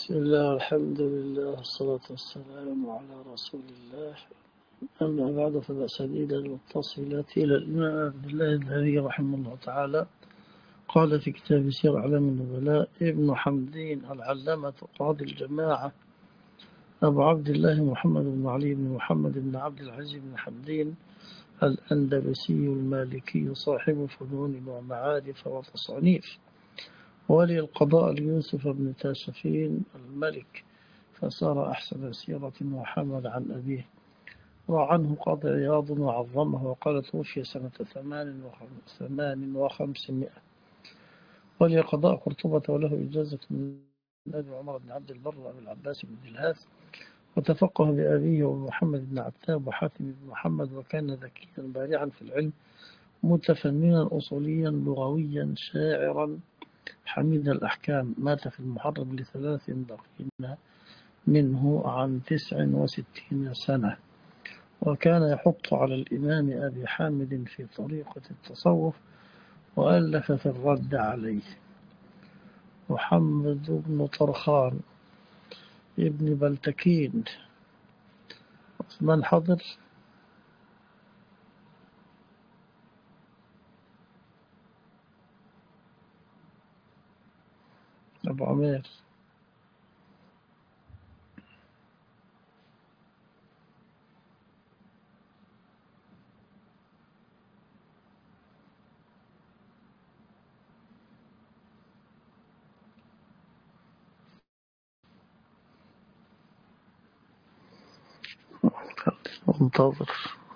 بسم الله الحمد لله والصلاة والسلام على رسول الله. أما بعد فالأسانيد المتصلة إلى الإمام عبد الله الذهبي رحمه الله تعالى قال في كتاب سير أعلام النبلاء: ابن حمدين العلامة قاضي الجماعة أبو عبد الله محمد بن علي بن محمد بن عبد العزيز بن حمدين الأندلسي المالكي صاحب فنون ومعارف وتصانيف، ولي القضاء ليوسف بن تاشفين الملك، فصار أحسن سيرة وحمل عن أبيه، وعنه قاضي عياض وعظمه، وقال توفي سنة 58، ولي قضاء قرطبة، وله إجازة من أبي عمر بن عبد البر وأبي العباس بن دلهاث، وتفقه بأبيه ومحمد بن عتاب وحاتم بن محمد، وكان ذكيا بارعا في العلم، متفننا أصوليا لغويا شاعرا حميد الأحكام. مات في المحرم ل3 بقين منه عن 69 سنة، وكان يحط على الإمام أبي حامد في طريقة التصوف، وألف في الرد عليه. محمد بن طرخان ابن بلتكين. عثمان حضر. أبو عمير. منتظر.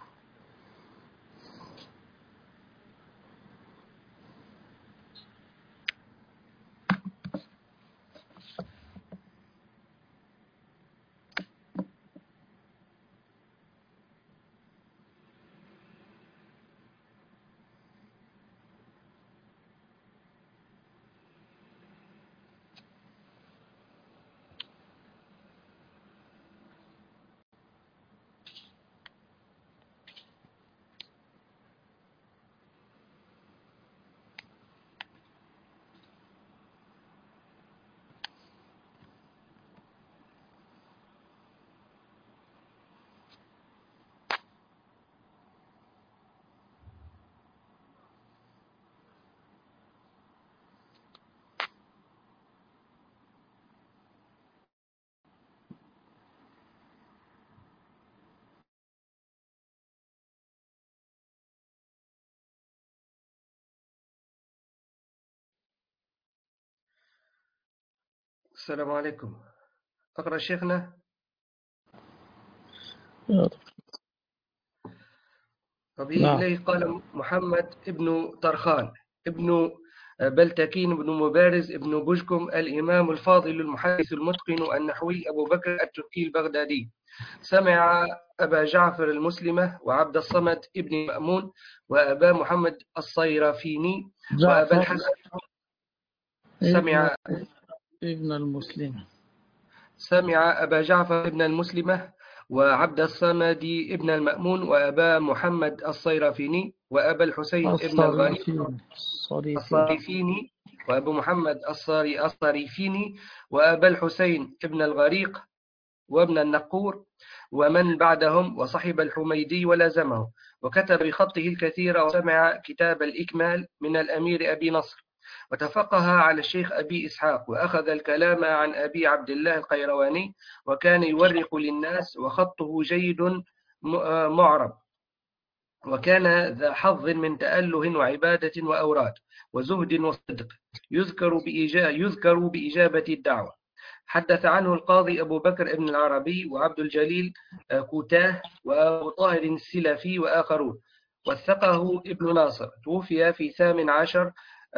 السلام عليكم. أقرأ شيخنا. وبه نعم. إليه قال محمد ابن طرخان ابن بلتكين بن مبارز ابن بجكم الإمام الفاضل المحدث المتقن النحوي أبو بكر التركي البغدادي، سمع أبا جعفر المسلمة وعبد الصمد ابن مأمون وأبا محمد الصيرفيني وأبا جعفر الحسن. ابن المسلم. سمع أبا جعفر ابن المسلمة وعبد الصمد ابن المأمون وأبا محمد الصيرفيني وأبا الحسين ابن الغريب الصريفيني وأبو محمد الصريفيني وأبا الحسين ابن الغريق وابن النقور ومن بعدهم، وصحب الحميدي ولازمه، وكتب بخطه الكثير، وسمع كتاب الإكمال من الأمير أبي نصر، وتفقه على الشيخ أبي إسحاق، وأخذ الكلام عن أبي عبد الله القيرواني، وكان يورق للناس، وخطه جيد معرب، وكان ذا حظ من تأله وعبادة وأوراد وزهد وصدق، يذكر بإجابة الدعوة. حدث عنه القاضي أبو بكر ابن العربي وعبد الجليل كوتاه وأبو طاهر السلفي وآخرون. وثقه ابن ناصر. توفي في 18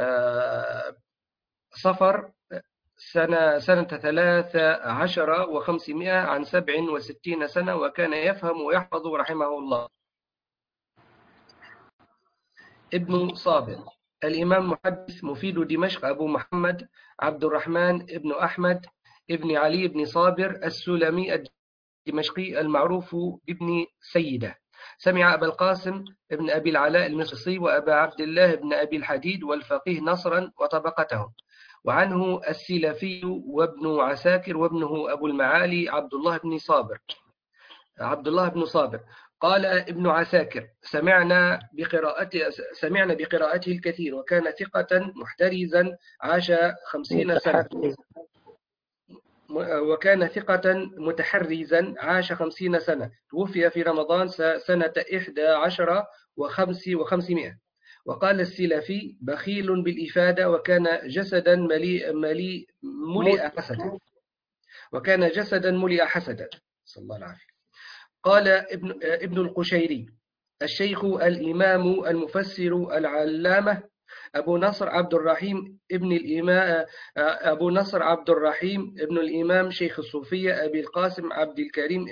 صفر سنة 13 و500 عن 67 سنة، وكان يفهم ويحفظ رحمه الله. ابن صابر الإمام محدث مفيد دمشق أبو محمد عبد الرحمن ابن أحمد ابن علي بن صابر السلمي الدمشقي المعروف بابن سيدة. سمع أبا القاسم ابن أبي العلاء المصري وأبا عبد الله ابن أبي الحديد والفقيه نصرا وطبقتهم، وعنه السلفي وابن عساكر وابنه أبو المعالي عبد الله بن صابر. قال ابن عساكر: سمعنا بقراءته الكثير، وكان ثقة محترزا عاش 50 سنة. توفي في رمضان سنة 11 و500. وقال السلفي: بخيل بالإفادة، وكان جسدا مليء حسدا. صلى الله العافية. قال ابن القشيري: الشيخ الإمام المفسر العلامة أبو نصر عبد الرحيم ابن الإمام شيخ الصوفية أبي القاسم عبد الكريم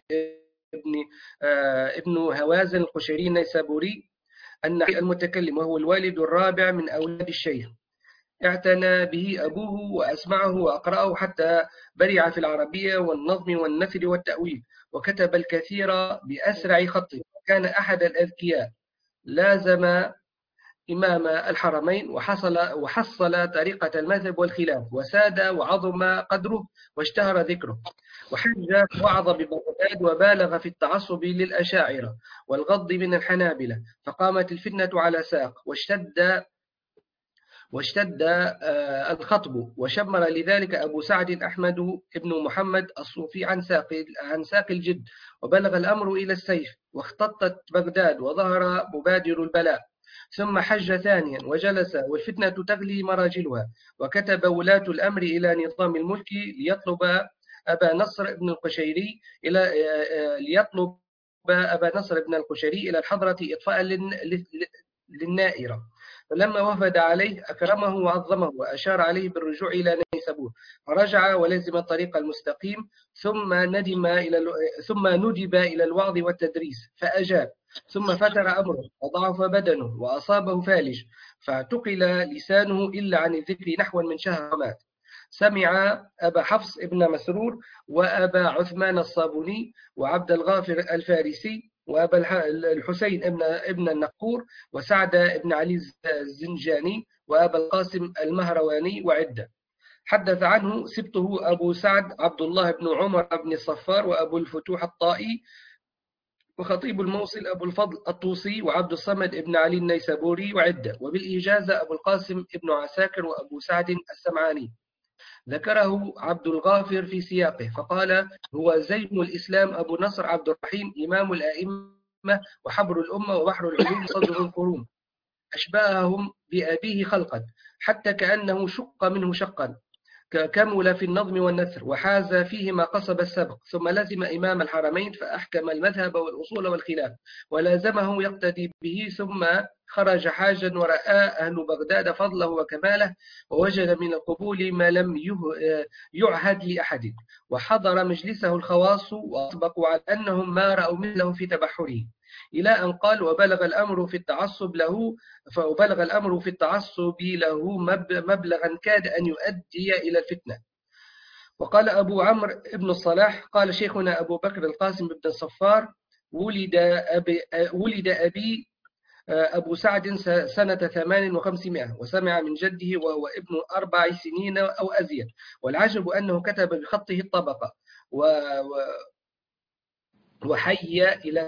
ابن هوازن القشيري النيسابوري النحوي المتكلم، وهو الوالد الرابع من أولاد الشيخ. اعتنى به أبوه وأسمعه وأقرأه حتى برع في العربية والنظم والنثر والتأويل، وكتب الكثير بأسرع خط. كان أحد الأذكياء، لازم إمام الحرمين، وحصل طريقة المذهب والخلاف، وساد وعظم قدره واشتهر ذكره. وحج وعظ ببغداد، وبالغ في التعصب للأشاعرة والغض من الحنابلة، فقامت الفتنة على ساق، واشتد الخطب، وشمر لذلك أبو سعد أحمد بن محمد الصوفي عن ساق الجد، وبلغ الأمر إلى السيف، واختطت بغداد، وظهر مبادر البلاء. ثم حج ثانيا وجلس، والفتنة تغلي مراجلها، وكتب ولاة الأمر إلى نظام الملك ليطلب أبا نصر بن القشيري إلى الحضرة إطفاء للنائرة. فلما وفد عليه أكرمه وعظمه، وأشار عليه بالرجوع إلى نيسابور، فرجع ولزم الطريق المستقيم، ثم ندب إلى الوعظ والتدريس فأجاب. ثم فتر أمره، وضعف بدنه، وأصابه فالج، فاعتقل لسانه إلا عن الذكر نحو من شهر ومات. سمع أبا حفص ابن مسرور، وأبا عثمان الصابوني، وعبد الغافر الفارسي، وأبا الحسين ابن النقور، وسعد ابن علي الزنجاني، وأبا القاسم المهرواني، وعدة. حدث عنه سبطه أبو سعد عبد الله بن عمر بن الصفار، وأبو الفتوح الطائي، وخطيب الموصل أبو الفضل الطوسي، وعبد الصمد ابن علي النيسابوري، وعدة. وبالإجازة أبو القاسم ابن عساكر، وأبو سعد السمعاني. ذكره عبد الغافر في سياقه فقال: هو زين الإسلام أبو نصر عبد الرحيم، إمام الأئمة وحبر الأمة وبحر العلوم صدر القرون، أشباههم بأبيه خلقا، حتى كأنه شق منه شقا، كمل في النظم والنثر، وحاز فيهما قصب السبق. ثم لزم إمام الحرمين، فأحكم المذهب والأصول والخلاف، ولازمه يقتدي به. ثم خرج حاجا، ورأى أهل بغداد فضله وكماله، ووجد من القبول ما لم يعهد لأحد، وحضر مجلسه الخواص، وأطبقوا على أنهم ما رأوا مثله في تبحره، إلى أن قال: وبلغ الأمر في التعصب له مبلغا كاد أن يؤدي إلى الفتنة. وقال أبو عمرو بن الصلاح: قال شيخنا أبو بكر القاسم بن الصفار: ولد أبي أبو سعد سنة 5800، وسمع من جده وهو ابن 4 سنين أو أزيد. والعجب أنه كتب بخطه الطبقة، وحي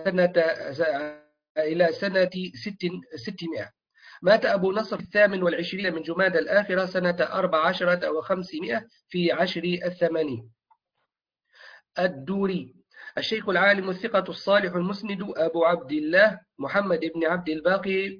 إلى سنة 600. مات أبو نصر 28 من جماد الآخرة سنة 14 و500 في عشر 80. الدوري: الشيخ العالم الثقة الصالح المسند أبو عبد الله محمد بن عبد الباقي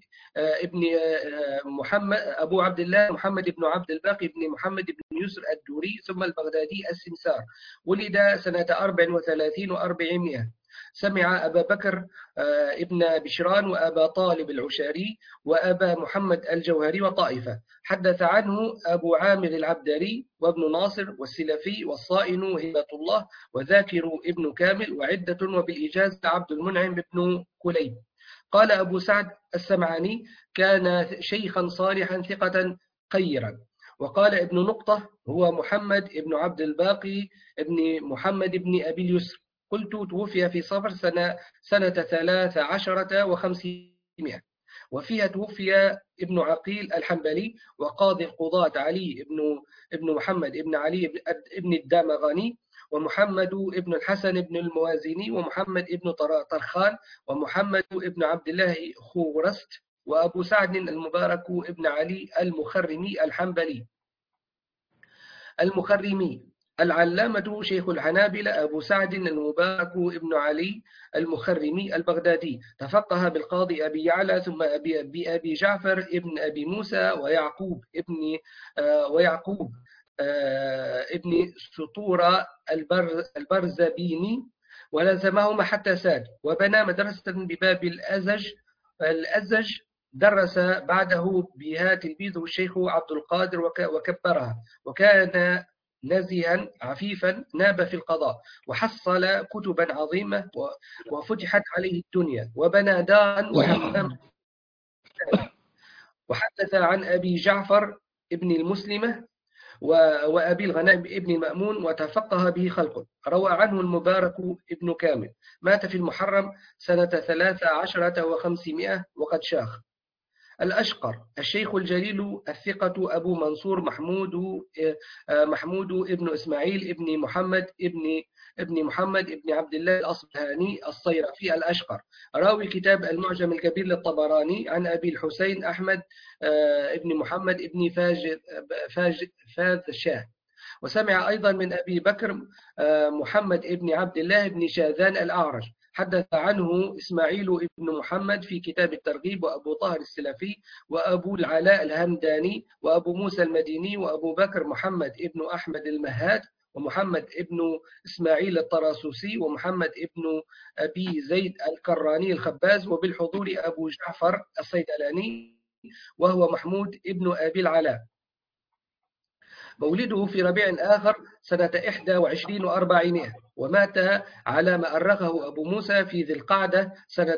أبو عبد الله محمد بن عبد الباقي بن محمد بن يسر الدوري، ثم البغدادي السمسار. ولد سنة 34 و400. سمع أبا بكر ابن بشران، وأبا طالب العشاري، وأبا محمد الجوهري، وطائفة. حدث عنه أبو عامر العبدري، وابن ناصر، والسلفي، والصائن، وهبة الله، وذاكر ابن كامل، وعدة. وبالإجازة عبد المنعم بن كليب. قال أبو سعد السمعاني: كان شيخا صالحا ثقة خيرا. وقال ابن نقطة: هو محمد ابن عبد الباقي ابن محمد بن أبي اليسر. قلت: توفي في صفر سنة 13 و500. وفيها توفي ابن عقيل الحنبلي وقاضي القضاة علي ابن محمد ابن علي ابن الدامغاني، ومحمد ابن الحسن ابن الموازني، ومحمد ابن طرخان، ومحمد ابن عبد الله خورست، وأبو سعد المبارك ابن علي المخرمي الحنبلي المخرمي. العلامة شيخ الحنابلة أبو سعد المبارك ابن علي المخرمي البغدادي، تفقه بالقاضي أبي يعلى ثم بأبي جعفر ابن أبي موسى ويعقوب ابن سطورة البرزبيني، ولزمهما حتى ساد، وبنى مدرسة بباب الأزج درس بعده بها تلميذه الشيخ عبد القادر وكبرها، وكان نزيها عفيفا ناب في القضاء، وحصل كتبا عظيمة وفتحت عليه الدنيا، وبنى دارا وحماما. وحدث عن أبي جعفر ابن المسلمة وأبي الغنائم ابن المأمون، وتفقه به خلق. روى عنه المبارك ابن كامل، مات في المحرم سنة 13 و500 وقد شاخ. الأشقر الشيخ الجليل الثقة أبو منصور محمود ابن إسماعيل ابن محمد ابن عبد الله الأصبهاني الصيرفي الأشقر، راوي كتاب المعجم الكبير للطبراني، عن أبي الحسين أحمد ابن محمد ابن فاذشاه. وسمع أيضا من أبي بكر محمد ابن عبد الله بن شاذان الأعرج. حدث عنه إسماعيل ابن محمد في كتاب الترغيب، وأبو طاهر السلفي، وأبو العلاء الهمداني، وأبو موسى المديني، وأبو بكر محمد ابن أحمد المهاد، ومحمد ابن إسماعيل الطراسوسي، ومحمد ابن أبي زيد الكراني الخباز، وبالحضور أبو جعفر الصيدلاني وهو محمود ابن أبي العلاء. مولده في ربيع آخر سنة 21 و400، ومات على ما أرخه أبو موسى في ذي القعدة سنة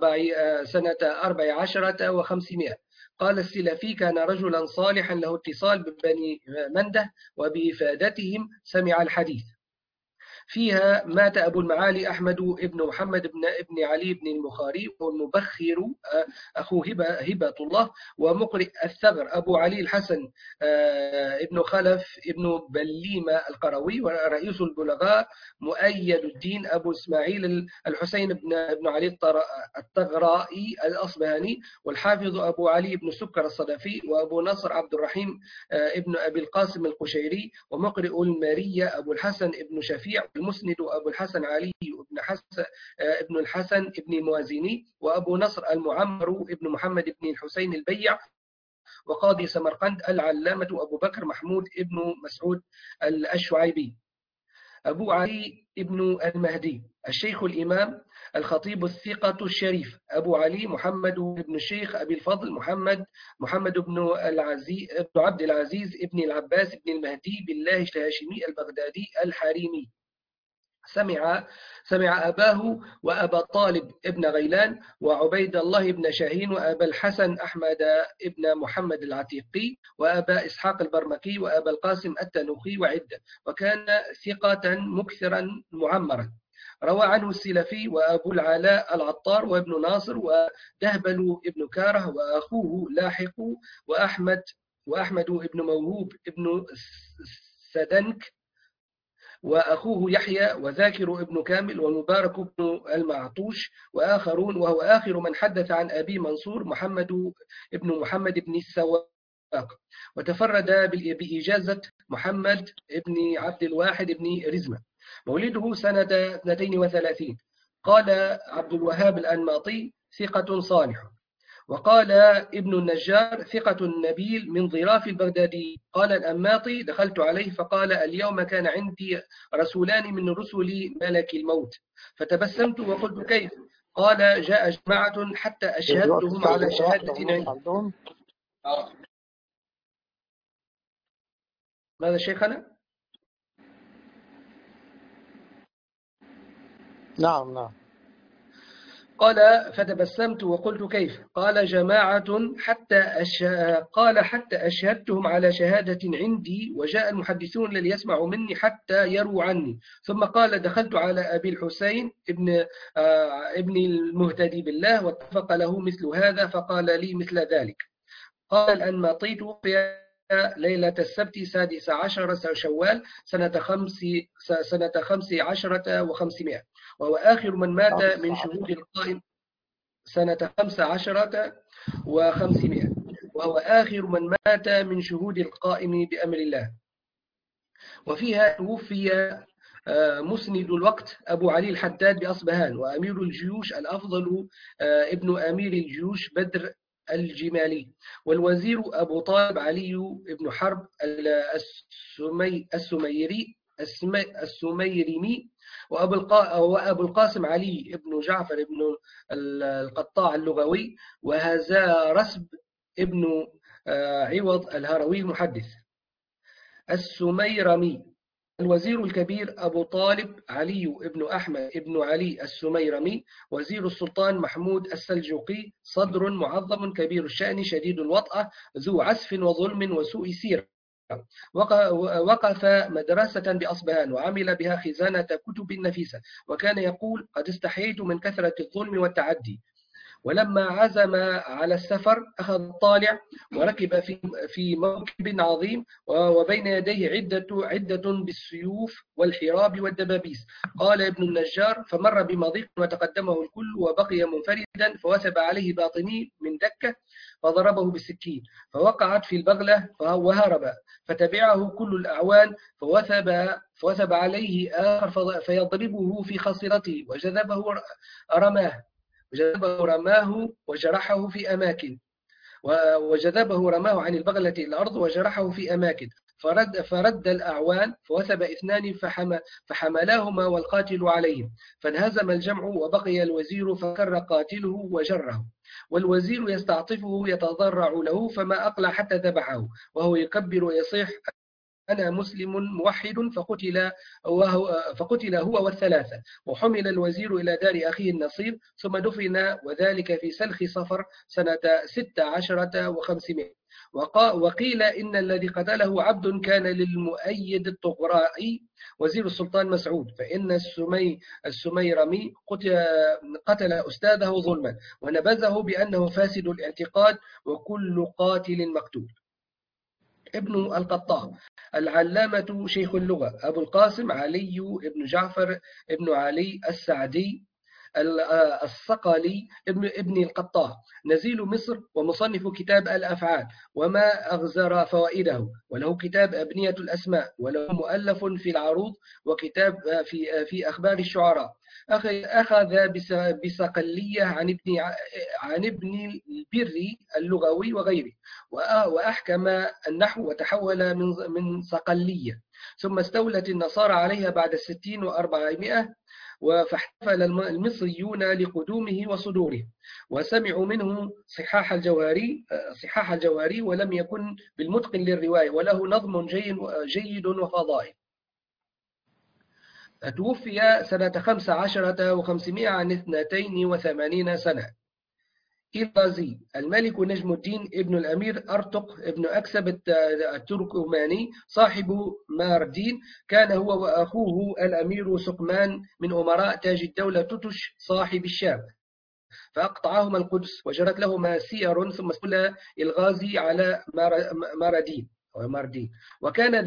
14 و500. قال السلفي: كان رجلا صالحا له اتصال ببني منده، وبإفادتهم سمع الحديث. فيها مات أبو المعالي أحمد بن محمد بن علي بن المخاري، والمبخر أخو هبة الله، ومقرئ الثغر أبو علي الحسن ابن خلف ابن بليمة القروي، ورئيس البلغاء مؤيد الدين أبو إسماعيل الحسين بن علي الطغرائي الأصبهاني، والحافظ أبو علي بن سكر الصدفي، وأبو نصر عبد الرحيم ابن أبي القاسم القشيري، ومقرئ المرية أبو الحسن ابن شفيع، المسند أبو الحسن علي ابن الحسن ابن الموازني، وأبو نصر المعمر ابن محمد ابن الحسين البيع، وقاضي سمرقند العلامة أبو بكر محمود ابن مسعود الشعيبي. أبو علي ابن المهدي الشيخ الإمام الخطيب الثقة الشريف أبو علي محمد بن الشيخ أبي الفضل محمد بن عبد العزيز ابن العباس ابن المهدي بالله الهاشمي البغدادي الحريمي. سمع أباه وأبا طالب ابن غيلان، وعبيد الله ابن شاهين، وأبا الحسن أحمد ابن محمد العتيقي، وأبا إسحاق البرمكي، وأبا القاسم التنوخي، وعدة، وكان ثقة مكثرا معمرا. روى عنه السلفي وأبو العلاء العطار، وابن ناصر، ودهبل ابن كاره، وأخوه لاحق، وأحمد ابن موهوب ابن سدنك، وأخوه يحيى، وذاكر ابن كامل، والمبارك ابن المعطوش، وآخرون، وهو آخر من حدث عن أبي منصور محمد بن السواق. وتفرد بإجازة محمد بن عبد الواحد بن رزمة. مولده سنة 32. قال عبد الوهاب الأنماطي: ثقة صالح. وقال ابن النجار: ثقة نبيل من ظراف البغدادي. قال الأنماطي: دخلت عليه فقال: اليوم كان عندي رسولان من رسل ملك الموت، فتبسمت وقلت: كيف؟ قال: جاء جماعة حتى أشهدتهم على شهادة عندي. ماذا شيخنا؟ نعم. قال فتبسمت وقلت كيف؟ قال جماعة قال حتى أشهدتهم على شهادة عندي وجاء المحدثون ليسمعوا مني حتى يروا عني. ثم قال دخلت على أبي الحسين ابن المهتدي بالله واتفق له مثل هذا فقال لي مثل ذلك. قال أن مطيت في ليلة السبت 16 شوال سنة 15 و500، وهو آخر من مات من شهود القائم سنة 15 و500، وهو آخر من مات من شهود القائم بأمر الله. وفيها توفي مسند الوقت أبو علي الحداد بأصبهان، وأمير الجيوش الأفضل ابن أمير الجيوش بدر الجمالي، والوزير أبو طالب علي بن حرب السميرمي، وأبو القاسم علي بن جعفر بن القطاع اللغوي، وهذا رسب ابن عوض الهروي المحدث. السميرمي. الوزير الكبير أبو طالب علي بن أحمد بن علي السميرمي، وزير السلطان محمود السلجوقي، صدر معظم كبير الشأن شديد الوطأة ذو عسف وظلم وسوء سيرة، وقف مدرسة بأصبهان وعمل بها خزانة كتب نفيسة، وكان يقول قد استحييت من كثرة الظلم والتعدي. ولما عزم على السفر أخذ الطالع وركب في موكب عظيم، وبين يديه عدة بالسيوف والحراب والدبابيس. قال ابن النجار فمر بمضيق وتقدمه الكل وبقي منفردا، فوثب عليه باطني من دكة فضربه بالسكين فوقعت في البغلة وهرب، فتبعه كل الأعوان فوثب عليه آخر فيضربه في خاصرته رماه وجرحه في أماكن، وجذبه رماه عن البغلة إلى الأرض وجرحه في أماكن، فرد الأعوان فوثب اثنان فحملاهما والقاتل عليهم، فانهزم الجمع وبقي الوزير فكر قاتله وجره، والوزير يستعطفه يتضرع له فما أقلع حتى ذبحه وهو يكبر ويصيح أنا مسلم موحد، فقتل هو والثلاثة، وحمل الوزير إلى دار أخيه النصير ثم دفن، وذلك في سلخ صفر سنة 16 و500. وقيل إن الذي قتله عبد كان للمؤيد الطغرائي وزير السلطان مسعود، فإن السميرمي قتل أستاذه ظلما ونبذه بأنه فاسد الاعتقاد وكل قاتل مقتول. ابن القطاع. العلامة شيخ اللغة أبو القاسم علي بن جعفر بن علي السعدي الصقلي ابن القطاع، نزيل مصر ومصنف كتاب الأفعال وما أغزر فوائده، وله كتاب أبنية الأسماء، وله مؤلف في العروض وكتاب في أخبار الشعراء. أخذ بصقلية عن ابن البري اللغوي وغيره، وأحكم النحو وتحول من صقلية، ثم استولت النصارى عليها بعد 60 و400، فاحتفل المصريون لقدومه وصدوره، وسمعوا منه صحاح الجوهري، ولم يكن بالمتقن للرواية، وله نظم جيد وفضائل. توفي سنة 15 و500 عن 82 سنة. إيرازي. الملك نجم الدين ابن الأمير أرطق ابن أكسب التركماني صاحب ماردين، كان هو وأخوه الأمير سقمان من أمراء تاج الدولة توتش صاحب الشام، فأقطعهما القدس وجرت لهما سير، ثم استولى الغازي على ماردين، وكان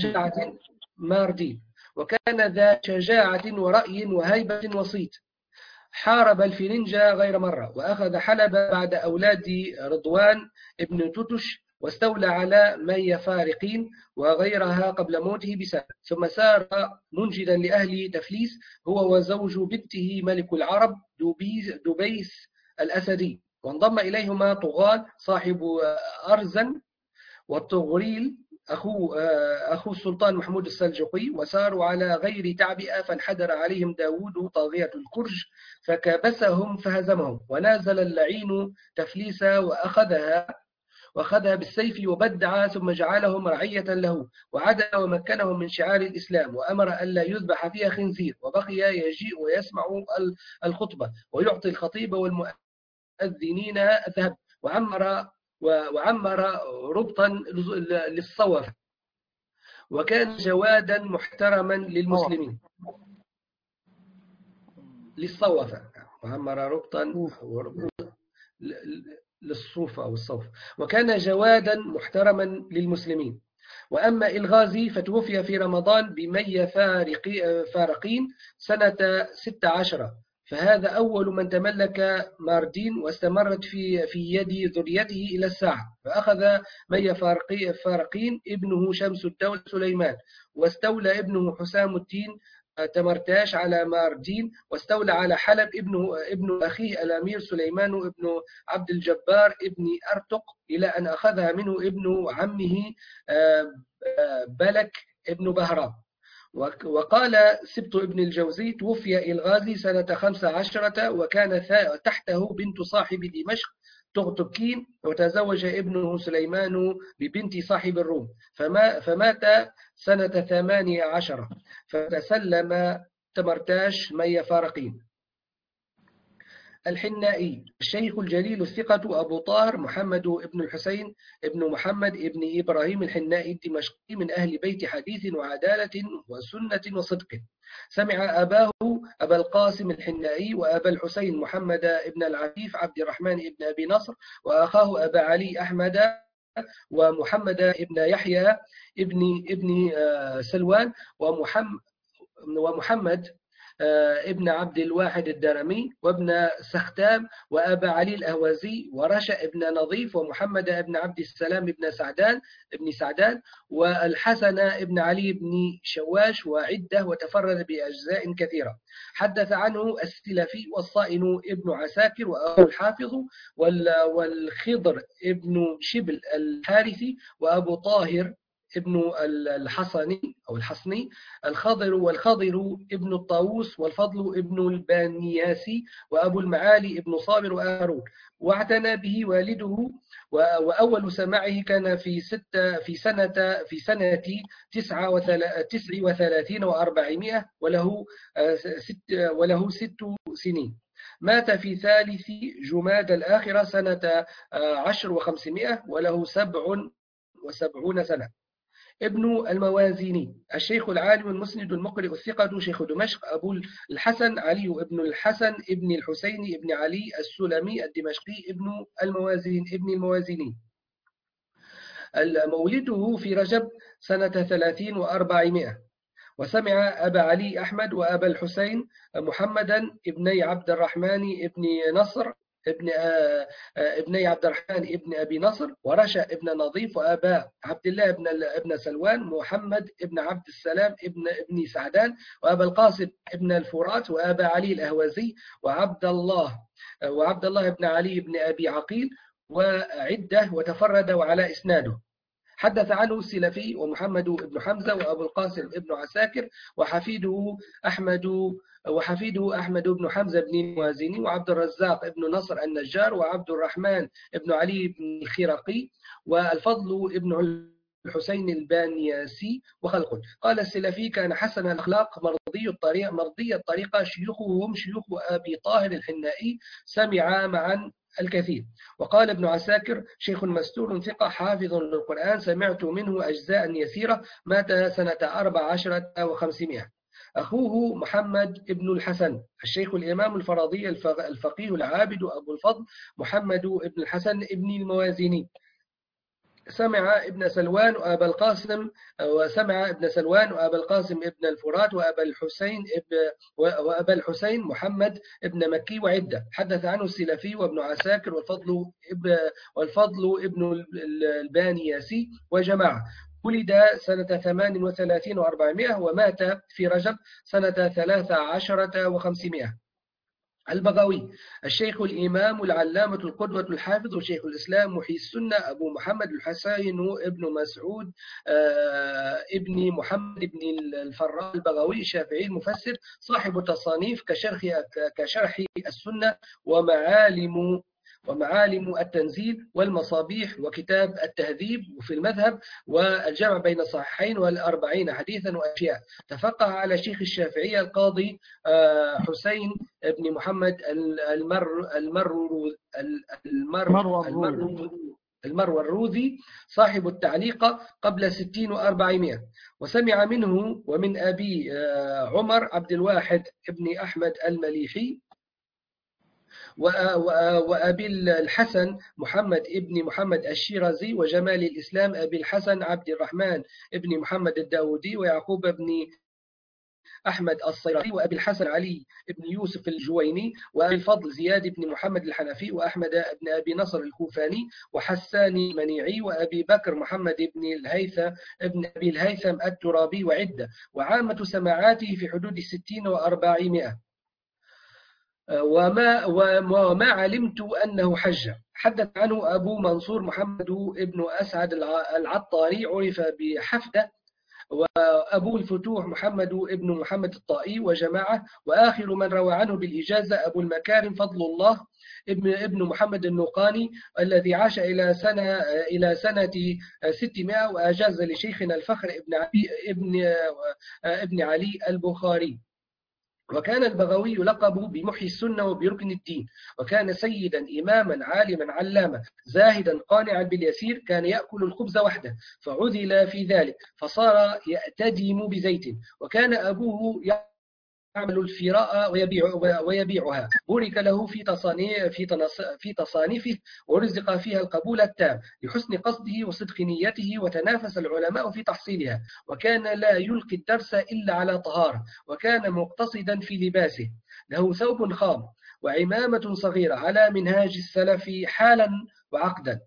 ذا شجاعة ورأي وهيبة وصيت. حارب الفرنجة غير مرة، وأخذ حلب بعد أولاد رضوان ابن توتش، واستولى على مي فارقين وغيرها قبل موته بسنة، ثم سار منجدا لأهل تفليس هو وزوج بنته ملك العرب دبيس الأسدي، وانضم إليهما طغال صاحب أرزن والطغريل أخو السلطان محمود السلجوقي، وساروا على غير تعبئة، فانحدر عليهم داود طاغية الكرج فكبسهم فهزمهم، ونازل اللعين تفليسا وأخذها، وأخذها بالسيف وبدع، ثم جعلهم رعية له، وعدل ومكنهم من شعار الإسلام، وأمر ألا يذبح فيها خنزير، وبقي يجيء ويسمع الخطبة ويعطي الخطيب والمؤذنين الذهب، وعمر ربطا للصوف، وكان جوادا محترما للمسلمين. للصوفة، وعمر ربطا للصوف أو الصوف، وكان جوادا محترما للمسلمين. وأما الغازي فتوفي في رمضان بمي فارقين سنة 16، فهذا أول من تملك ماردين، واستمرت في يد ذريته إلى الساعة. فأخذ مي فارقين ابنه شمس الدولة سليمان، واستولى ابنه حسام الدين تمرتاش على ماردين، واستولى على حلب ابن أخيه الأمير سليمان ابن عبد الجبار ابن أرتق، إلى أن أخذها منه ابن عمه بلك ابن بهرام. وقال سبط ابن الجوزي توفي الغازي سنة 15، وكان تحته بنت صاحب دمشق تغتبكين، وتزوج ابنه سليمان ببنت صاحب الروم، فمات سنة 18، فتسلم تمرتاش مي فارقين. الحنائي الشيخ الجليل الثقة أبو طاهر محمد بن الحسين بن محمد بن إبراهيم الحنائي الدمشقي، من أهل بيت حديث وعدالة وسنة وصدق. سمع أباه أبا القاسم الحنائي وأبا الحسين محمد بن العفيف عبد الرحمن بن أبي نصر، وأخاه أبا علي أحمد ومحمد بن يحيى ابن سلوان، ومحمد ابن عبد الواحد الدرمي، وابن سختام، وأبا علي الأهوازي، ورشا ابن نظيف، ومحمد ابن عبد السلام ابن سعدان، والحسن ابن علي بن شواش، وعدة، وتفرد بأجزاء كثيرة. حدث عنه السلفي والصائن ابن عساكر وأبو الحافظ والخضر ابن شبل الحارثي، وأبو طاهر ابن الحصني، والخضر ابن الطاووس، والفضل ابن البانياسي، وأبو المعالي ابن صابر وآهرون. واعتنى به والده، وأول سماعه كان في سنة 39 و400، وله 6 سنين. مات في 3 جماد الآخرة سنة 10 و500، وله 77 سنة. ابن الموازيني الشيخ العالم المسند المقرئ الثقة شيخ دمشق أبو الحسن علي ابن الحسن ابن الحسين ابن علي السلمي الدمشقي ابن الموازيني. مولده في رجب سنة 30 و400. وسمع أبا علي أحمد وأبا الحسين محمدا ابني عبد الرحمن ابن نصر ابني عبد الرحمن ابن أبي نصر، ورشا ابن نظيف، وأبا عبد الله ابن سلوان، محمد ابن عبد السلام ابن سعدان، وأبا القاسم ابن الفرات، وأبا علي الأهوازي، وعبد الله ابن علي ابن أبي عقيل، وعدة، وتفرد وعلى إسناده. حدث عنه السلفي ومحمد بن حمزة وأبو القاسم بن عساكر، وحفيده أحمد بن حمزة بن الموازني، وعبد الرزاق بن نصر النجار، وعبد الرحمن بن علي بن الخرقي، والفضل بن الحسين البانياسي، وخلق. قال السلفي كان حسن الأخلاق مرضي الطريقة، شيوخهم شيوخ أبي طاهر الحنائي، سمع معا الكثير. وقال ابن عساكر شيخ مستور ثقة حافظ للقرآن، سمعت منه أجزاء يسيرة، مات سنة 14 و500. أخوه محمد ابن الحسن الشيخ الإمام الفرضي الفقيه العابد أبو الفضل محمد ابن الحسن ابن الموازيني، سمع ابن سلوان وأبا القاسم، ابن الفرات، وأبا الحسين محمد ابن مكي، وعدة. حدث عنه السلفي وابن عساكر والفضل ابن البانياسي وجماعة. ولد سنة 38 و400، ومات في رجب سنة 13 و500. البغوي الشيخ الإمام العلامة القدوة الحافظ وشيخ الإسلام محيي السنة أبو محمد الحسين ابن مسعود ابن محمد بن الفراء البغوي الشافعي المفسر، صاحب التصانيف كشرح السنة ومعالم التنزيل والمصابيح وكتاب التهذيب في المذهب والجمع بين الصحيحين والأربعين حديثا وأشياء. تفقه على شيخ الشافعية القاضي حسين بن محمد المروروذي صاحب التعليق قبل 60 و400، وسمع منه ومن أبي عمر عبد الواحد بن أحمد المليحي وأبي الحسن محمد ابن محمد الشيرازي وجمال الإسلام أبي الحسن عبد الرحمن ابن محمد الداودي ويعقوب بن أحمد الصيرفي وأبي الحسن علي بن يوسف الجويني وأبي الفضل زياد بن محمد الحنفي وأحمد بن أبي نصر الكوفاني وحسان المنيعي وأبي بكر محمد بن أبي الهيثم الترابي وعدة، وعامة سماعاته في حدود 60 و400. وما علمت أنه حج. حدث عنه أبو منصور محمد بن أسعد العطاري عرف بحفدة، وأبو الفتوح محمد ابن محمد الطائي وجماعة، وآخر من روى عنه بالإجازة أبو المكارم فضل الله ابن محمد النقاني الذي عاش إلى سنة 600 وأجاز لشيخنا الفخر ابن علي البخاري. وكان البغوي يلقب بمحيي السنة وبركن الدين، وكان سيدا إماما عالما علاما زاهدا قانعا باليسير، كان يأكل الخبز وحده فعذل في ذلك فصار يأتدم بزيت، وكان أبوه يعمل الفراء ويبيعها، بورك له في تصانيفه ورزق فيها القبول التام لحسن قصده وصدق نيته، وتنافس العلماء في تحصيلها، وكان لا يلقي الدرس إلا على طهارة، وكان مقتصدا في لباسه، له ثوب خام وعمامة صغيرة على منهاج السلف حالا وعقدا،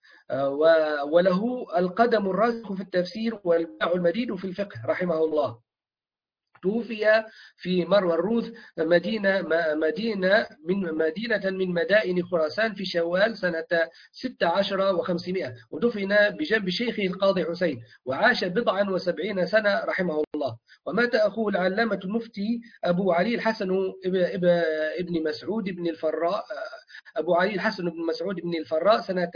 وله القدم الراسخ في التفسير والباع المديد في الفقه رحمه الله. توفي في مروروذ مدينة من مدائن خراسان في شوال سنة 16 و500، ودفن بجنب شيخه القاضي حسين، وعاش 79 سنة رحمه الله. ومات أخوه العلامة المفتي أبو علي الحسن ابن مسعود بن الفراء سنة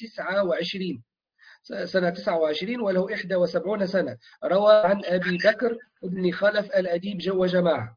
29 وله 71 سنة. روى عن أبي بكر بن خلف الأديب وجماعة.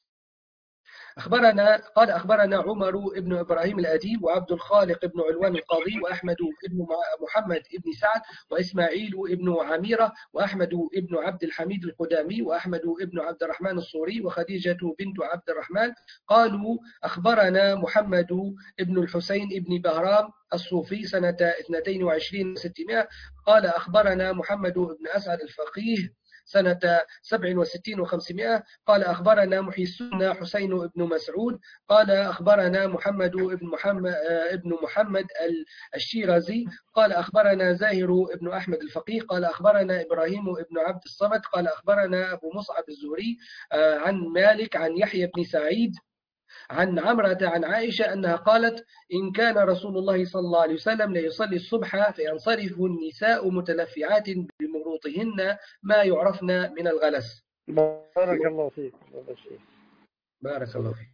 قال أخبرنا عمر بن إبراهيم الأديب وعبد الخالق بن علوان القاضي وأحمد بن محمد بن سعد وإسماعيل بن عميرة وأحمد بن عبد الحميد القدامي وأحمد بن عبد الرحمن الصوري وخديجة بنت عبد الرحمن قالوا أخبرنا محمد بن الحسين بن بهرام الصوفي سنة 22 و600. قال أخبرنا محمد بن أسعد الفقيه سنة 67 و500. قال أخبرنا محيي السنة حسين بن مسعود قال أخبرنا محمد بن محمد الشيرازي قال أخبرنا زاهر بن أحمد الفقيه قال أخبرنا إبراهيم بن عبد الصمد قال أخبرنا أبو مصعب الزهري عن مالك عن يحيى بن سعيد عن عمرة عن عائشة أنها قالت إن كان رسول الله صلى الله عليه وسلم ليصلي الصبح فينصرف النساء متلفعات بمروطهن ما يعرفن من الغلس. بارك الله فيك. بارك الله فيك.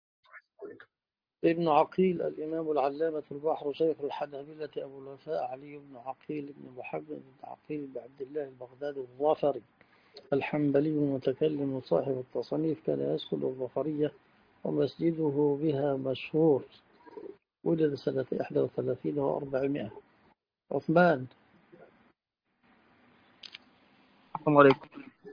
ابن عقيل الإمام العلامة البحر شيخ الحنابلة أبو الوفاء علي بن عقيل بن محمد بن عقيل بن عبد الله البغدادي الظفري الحنبلي المتكلم وصاحب التصنيف، كان يسكن الظفرية ومسجده بها مشهور. ولد سنة 31 و400. عثمان. السلام عليكم.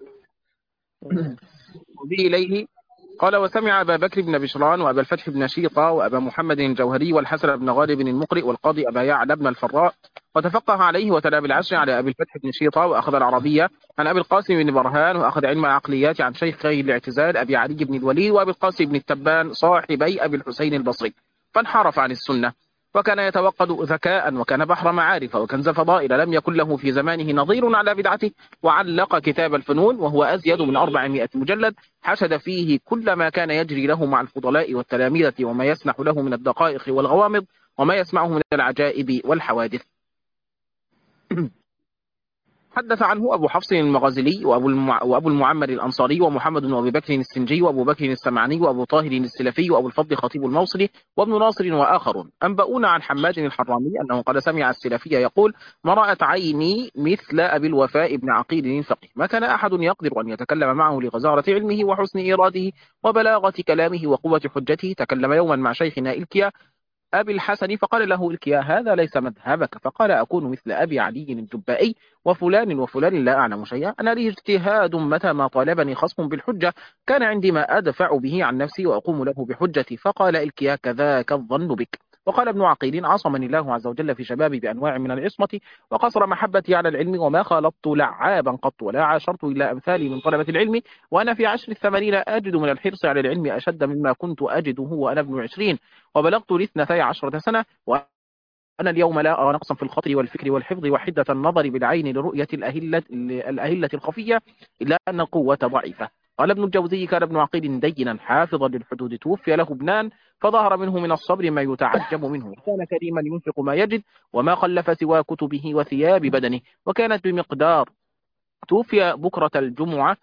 وبه إليه قال وسمع أبا بكر بن بشران وأبا الفتح بن شيطة وأبا محمد الجوهري والحسن بن غالب المقرئ والقاضي أبا يعلى بن الفراء، وتفقه عليه وتلا بالعشر على أبي الفتح بن شيطة، وأخذ العربية عن أبي القاسم بن برهان، وأخذ علم العقليات عن شيخي الاعتزال أبي علي بن الوليد وأبي القاسم بن التبان صاحبي أبي الحسين البصري، فانحرف عن السنة، وكان يتوقد ذكاء، وكان بحر معارف، وكنز فضائل لم يكن له في زمانه نظير على بدعته، وعلق كتاب الفنون وهو أزيد من 400 مجلد، حشد فيه كل ما كان يجري له مع الفضلاء والتلامذة، وما يسنح له من الدقائق والغوامض، وما يسمعه من العجائب والحوادث. حدث عنه أبو حفص المغازلي وأبو المعمر الأنصاري ومحمد وأبي بكر السنجي وأبو بكر السمعني وأبو طاهر السلفي وأبو الفضل خطيب الموصلي وابن ناصر وآخرون. أنبؤونا عن حماد الحرامي أنه قد سمع السلفي يقول: ما رأت عيني مثل أبي الوفاء بن عقيل الفقيه، ما كان أحد يقدر أن يتكلم معه لغزارة علمه وحسن إيراده وبلاغة كلامه وقوة حجته. تكلم يوما مع شيخنا إلكيا أبي الحسن فقال له إلكيا: هذا ليس مذهبك. فقال: أكون مثل أبي علي الجبائي وفلان وفلان لا أعلم شيئا، أنا لي اجتهاد متى ما طالبني خصم بالحجة كان عندي ما أدفع به عن نفسي وأقوم له بحجتي. فقال إلكيا: كذاك الظن بك. وقال ابن عقيل: عصمني الله عز وجل في شبابي بأنواع من العصمة وقصر محبتي على العلم، وما خالطت لعابا قط ولا عاشرت إلا أمثالي من طلبة العلم، وأنا في عشر الثمانين أجد من الحرص على العلم أشد مما كنت أجده وأنا ابن 20، وبلغت لاثنتي عشرة سنة، وأنا اليوم لا أرى نقصا في الخطر والفكر والحفظ وحدة النظر بالعين لرؤية الأهلة الخفية، إلا أن القوة ضعيفة. قال ابن الجوزي: كان ابن عقيل دينا حافظا للحدود، توفي له ابنان فظهر منه من الصبر ما يتعجب منه، وكان كريما ينفق ما يجد وما خلف سوى كتبه وثياب بدنه. وكانت بمقدار توفي بكرة الجمعة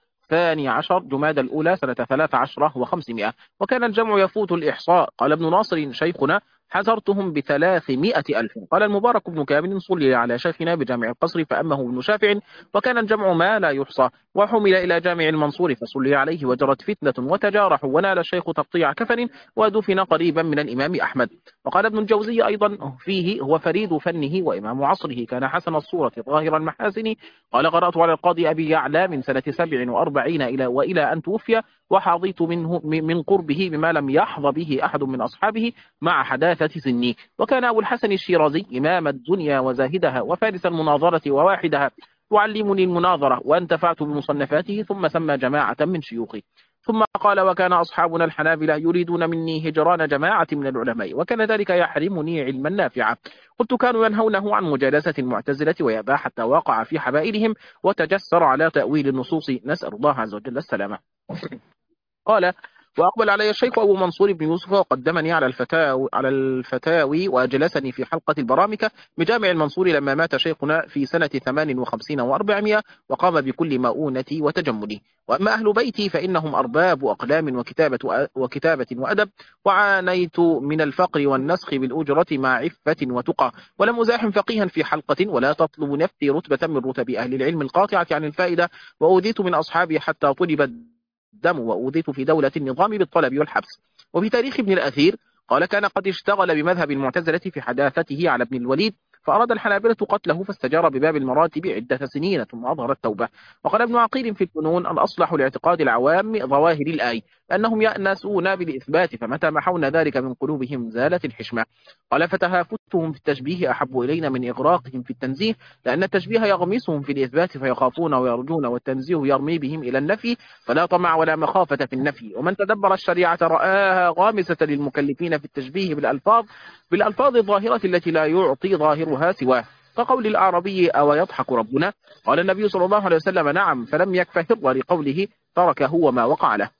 12 جماد الأولى سنة 13 و500، وكان الجمع يفوت الإحصاء. قال ابن ناصر شيخنا: حذرتهم ب300,000. قال المبارك بن كامل: صلي على شيخنا بجامع القصر فأمه ابن شافع، وكان الجمع ما لا يحصى، وحمل إلى جامع المنصور فصلي عليه وجرت فتنة وتجارحوا، ونال الشيخ تقطيع كفن ودفن قريبا من الإمام أحمد. وقال ابن الجوزي أيضا فيه: هو فريد فنه وإمام عصره، كان حسن الصورة ظاهر المحاسن. قال: قرأت على القاضي أبي يعلى من سنة 47 وإلى أن توفي، وحظيت منه من قربه بما لم يحظ به أحد من أصحابه مع حداثة سني. وكان أبو الحسن الشيرازي إمام الدنيا وزاهدها وفارس المناظرة وواحدها، يعلمني المناظرة وانتفعت بمصنفاته، ثم سمى جماعة من شيوخي. ثم قال: وكان أصحابنا الحنابلة يريدون مني هجران جماعة من العلماء، وكان ذلك يحرمني علما نافعا. قلت: كانوا ينهونه عن مجالسة المعتزلة ويأبى حتى وقع في حبائلهم وتجسر على تأويل النصوص، نسأل الله عز وجل السلامة. قال: وأقبل علي الشيخ أبو منصور بن يوسف وقدمني على الفتاوي وأجلسني في حلقة البرامكة بجامع المنصور لما مات شيخنا في سنة 58 و400، وقام بكل مؤونتي وتجملي. وأما أهل بيتي فإنهم أرباب أقلام وكتابة وأدب، وعانيت من الفقر والنسخ بالأجرة مع عفة وتقى، ولم أزاحم فقيها في حلقة ولا تطلب نفسي رتبة من رتب أهل العلم القاطعة عن الفائدة، وأوذيت من أصحابي حتى طلب الدم، وأوذيت في دولة النظام بالطلب والحبس. وفي تاريخ ابن الأثير قال: كان قد اشتغل بمذهب المعتزلة في حداثته على ابن الوليد، فأراد الحنابلة قتله فاستجار بباب المراتب عدة سنين ثم أظهر التوبة. وقال ابن عقيل في الفنون: الأصلح لاعتقاد العوام ظواهر الآي، أنهم يأنسون بالإثبات، فمتى محونا ذلك من قلوبهم زالت الحشمة. قال: فتهافتهم في التشبيه أحب إلينا من إغراقهم في التنزيه، لأن التشبيه يغمسهم في الإثبات فيخافون ويرجون، والتنزيه يرمي بهم إلى النفي فلا طمع ولا مخافة في النفي. ومن تدبر الشريعة رآها غامسة للمكلفين في التشبيه بالألفاظ الظاهرة التي لا يعطي ظاهرها سواه، كقول الأعرابي: أو يضحك ربنا؟ قال النبي صلى الله عليه وسلم: نعم، فلم يكفهر لقوله تركه وما وقع له.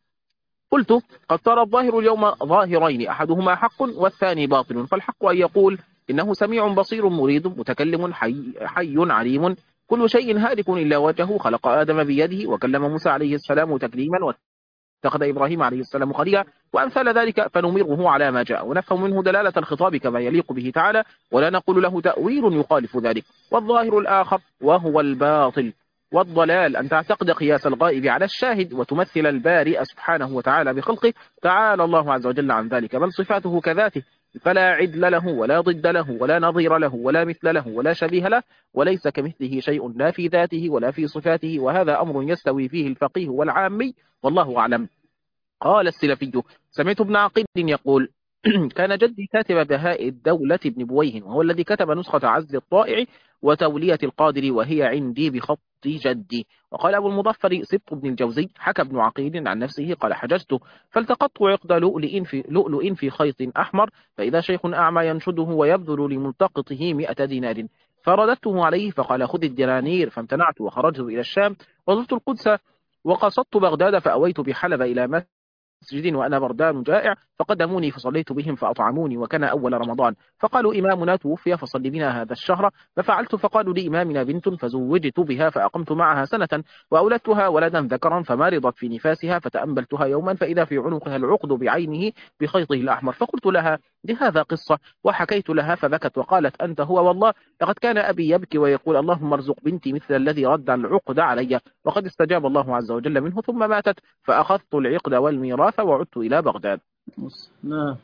قلت: قد صار الظاهر اليوم ظاهرين، أحدهما حق والثاني باطل، فالحق أن يقول إنه سميع بصير مريد متكلم حي عليم، كل شيء هالك إلا وجهه، خلق آدم بيده، وكلم موسى عليه السلام تكليما، واتخذ إبراهيم عليه السلام خليلا، وأمثال ذلك، فنمره على ما جاء ونفهم منه دلالة الخطاب كما يليق به تعالى، ولا نقول له تأويل يخالف ذلك. والظاهر الآخر وهو الباطل والضلال أن تعتقد قياس الغائب على الشاهد وتمثل البارئ سبحانه وتعالى بخلقه، تعالى الله عز وجل عن ذلك، بل صفاته كذاته، فلا عدل له ولا ضد له ولا نظير له ولا مثل له ولا شبيه له، وليس كمثله شيء لا في ذاته ولا في صفاته، وهذا أمر يستوي فيه الفقيه والعامي، والله أعلم. قال السلفي: سمعت ابن عقيل يقول: كان جدي كاتب بهاء الدولة ابن بويه، وهو الذي كتب نسخة عزل الطائع وتولية القادر، وهي عندي بخط جدي. وقال أبو المظفر سبط بن الجوزي: حكى ابن عقيل عن نفسه قال: حجزت فالتقطت عقد لؤلؤ في خيط أحمر، فإذا شيخ أعمى ينشده ويبذل لملتقطه 100 دينار، فرددته عليه فقال: خذ الدنانير، فامتنعت وخرجت إلى الشام، وزرت القدس وقصدت بغداد، فأويت بحلب إلى مسجد وأنا بردان جائع، فقدموني فصليت بهم فأطعموني، وكان أول رمضان، فقالوا إمامنا توفي فصل بنا هذا الشهر، ففعلت، فقالوا لإمامنا بنت فزوجت بها فأقمت معها سنة وأولدتها ولدا ذكرا فما رضت في نفاسها، فتأملتها يوما فإذا في عنقها العقد بعينه بخيطه الأحمر، فقلت لها لهذا قصة، وحكيت لها فبكت وقالت أنت هو والله لقد كان أبي يبكي ويقول اللهم ارزق بنتي مثل الذي رد العقد علي، وقد استجاب الله عز وجل منه، ثم ماتت فأخذت العقد والميراث وعدت إلى بغداد. نعم.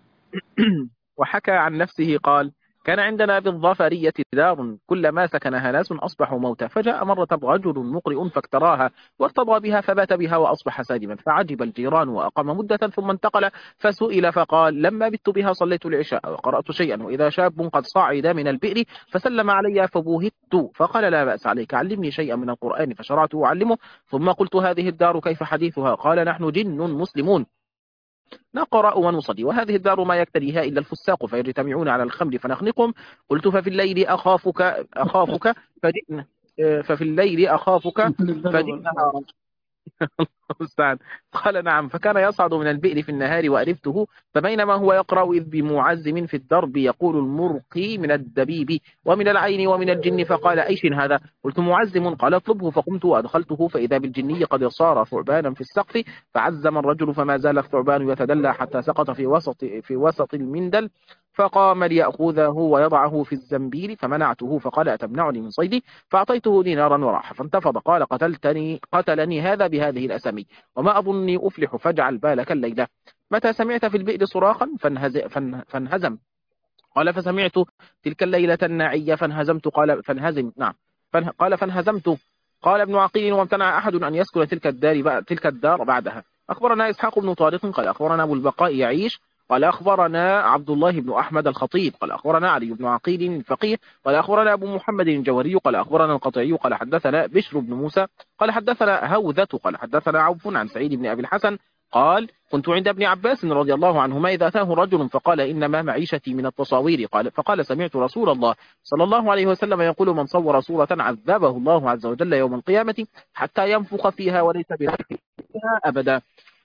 وحكى عن نفسه قال كان عندنا بالظفرية دار كلما سكنها ناس أصبحوا موتى، فجاء مرة رجل مقرئ فاكتراها وارتضى بها فبات بها وأصبح سالما، فعجب الجيران وأقام مدة ثم انتقل، فسئل فقال لما بت بها صليت العشاء وقرأت شيئا وإذا شاب قد صعد من البئر فسلم علي فبوهت، فقال لا بأس عليك علمني شيئا من القرآن، فشرعت أعلمه، ثم قلت هذه الدار كيف حديثها؟ قال نحن جن مسلمون نقرأ ونصلي، وهذه الدار ما يكتريها إلا الفساق فيجتمعون على الخمر فنخنقهم. قلت ففي الليل أخافك فجئنا ففي الليل أخافك فجئنا نهارا. المستعان. قال نعم، فكان يصعد من البئر في النهار وألفته، فبينما هو يقرأ إذ بمعزم في الدرب يقول المرقي من الدبيب ومن العين ومن الجن، فقال أيش هذا؟ قلت معزم. قال اطلبه، فقمت وأدخلته فإذا بالجني قد صار ثعبانا في السقف، فعزم الرجل فما زال الثعبان يتدلى حتى سقط في وسط المندل، فقام ليأخذه ويضعه في الزنبيل، فمنعته فقال أتمنعني من صيدي؟ فأعطيته دينارا وراح، فانتفض قال قتلني هذا بهذه الأسامي وما أظني أفلح، فاجعل بالك الليلة. متى سمعت في البئر صراخا فانهزم؟ قال فسمعت تلك الليلة الناعية فانهزمت. قال فانهزم. نعم. قال فانهزمت. قال ابن عقيل وامتنع أحد أن يسكن تلك الدار بعدها. أخبرنا إسحاق بن طارق قال أخبرنا أبو البقاء يعيش قال أخبرنا عبد الله بن أحمد الخطيب قال أخبرنا علي بن عقيل الفقيه قال أخبرنا أبو محمد الجوهري قال أخبرنا القطعي قال حدثنا بشر بن موسى قال حدثنا هوذة قال حدثنا عوف عن سعيد بن أبي الحسن قال كنت عند ابن عباس رضي الله عنهما إذا أتاه رجل فقال إنما معيشتي من التصاوير، فقال سمعت رسول الله صلى الله عليه وسلم يقول من صور صورة عذبه الله عز وجل يوم القيامة حتى ينفخ فيها وليس بها أبدا.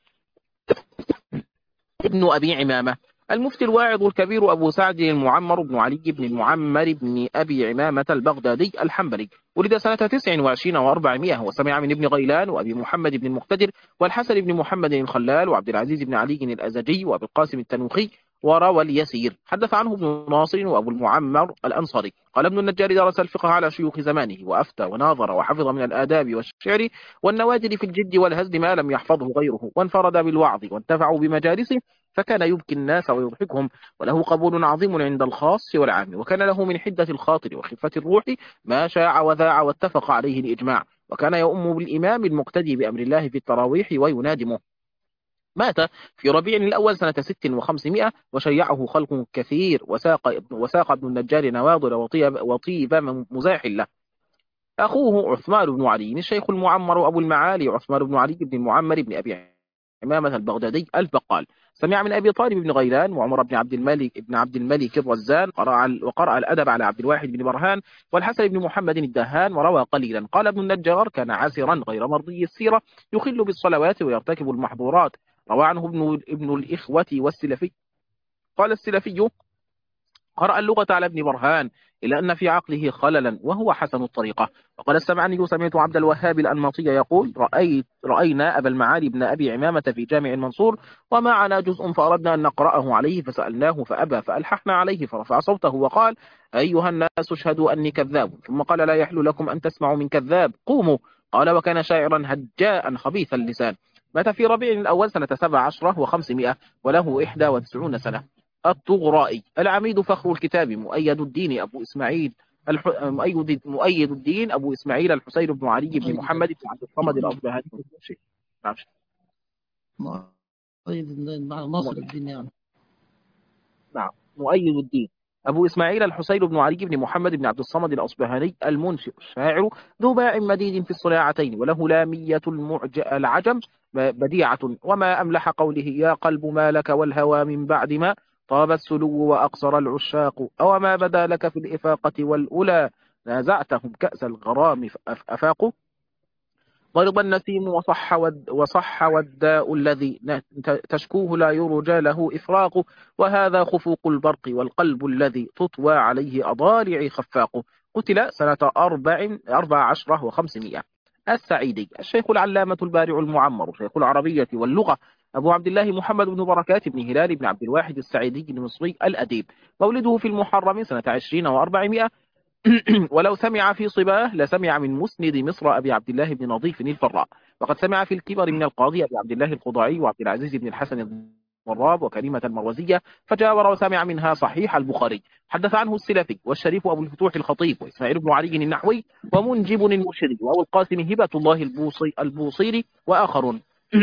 ابن أبي عمامة المفتي الواعظ الكبير أبو سعد المعمر بن علي بن المعمر بن أبي عمامة البغدادي الحنبلي، ولد سنة 29 و400، وسمع من ابن غيلان وأبي محمد بن المقتدر والحسن بن محمد الخلال وعبد العزيز بن علي الأزجي وأبي القاسم التنوخي، وروى اليسير. حدث عنه ابن ناصر وأبو المعمر الأنصاري قال ابن النجار درس الفقه على شيوخ زمانه وأفتى وناظر وحفظ من الآداب والشعر والنوادر في الجد والهزل ما لم يحفظه غيره، وانفرد بالوعظ وانتفعوا بمجالسه، فكان يبكي الناس ويضحكهم، وله قبول عظيم عند الخاص والعام، وكان له من حدة الخاطر وخفة الروح ما شاع وذاع واتفق عليه الإجماع، وكان يؤم بالإمام المقتدي بأمر الله في التراويح وينادمه. مات في ربيع الأول سنة 6 و500، وشيعه خلق كثير، وساق ابن النجار نواضر وطيب مزاح له. أخوه عثمان بن علي الشيخ المعمر أبو المعالي عثمان بن علي بن المعمر بن أبي عمامة البغدادي البقال، سمع من أبي طالب بن غيلان وعمر بن عبد الملك الرزان، وقرأ الأدب على عبد الواحد بن برهان والحسن بن محمد الدهان، وروى قليلا. قال ابن النجار كان عاسرا غير مرضي السيرة يخل بالصلوات ويرتكب المحظورات. روى عنه ابن الإخوة والسلفي قال السلفي قرأ اللغة على ابن برهان إلا أن في عقله خللا وهو حسن الطريقة. وقال السمعني سمعت عبد الوهاب الأنماطي يقول رأينا أبا المعالي بن أبي عمامة في جامع المنصور ومعنا جزء فأردنا أن نقرأه عليه فسألناه فأبى، فألححنا عليه فرفع صوته وقال أيها الناس اشهدوا أني كذاب، ثم قال لا يحل لكم أن تسمعوا من كذاب قوموا. قال وكان شاعرا هجاء خبيث اللسان. مات في ربيع الأول سنة 17 و500 وله 91 سنة. الطغرائي العميد فخر الكتاب مؤيد الدين أبو إسماعيل مؤيد الدين أبو إسماعيل الحسين بن علي بن محمد بن عبد الصمد الأصبهاني. ناصر الدين يعني. نعم مؤيد الدين أبو إسماعيل الحسين بن علي بن محمد بن عبد الصمد الأصبهاني المنشئ الشاعر ذو باع مديد في الصلاعتين، وله لامية العجم بديعة، وما أملح قوله يا قلب ما لك والهوى من بعد ما طاب السلو وأقصر العشاق، أو ما بدا لك في الإفاقة والأولى نازعتهم كأس الغرام أفاقوا. ضرب النسيم وصح والداء الذي تشكوه لا يرجى له إفراق، وهذا خفوق البرق والقلب الذي تطوى عليه أضالع خفاق. قتل سنة 14 و500. السعيدي الشيخ العلامة البارع المعمر شيخ العربية واللغة أبو عبد الله محمد بن بركات بن هلال بن عبد الواحد السعيدي المصري الأديب، مولده في المحرم سنة 20 و400. ولو سمع في صباه لسمع من مسند مصر أبي عبد الله بن نظيف الفراء، وقد سمع في الكبر من القاضي أبي عبد الله القضاعي وعبد العزيز بن الحسن الضراب وكريمة المروزية، فجاور وسمع منها صحيح البخاري. حدث عنه السلفي والشريف أبو الفتوح الخطيب وإسماعيل بن علي النحوي ومنجب المشري وأبو القاسم هبة الله البوصيري وآخرون.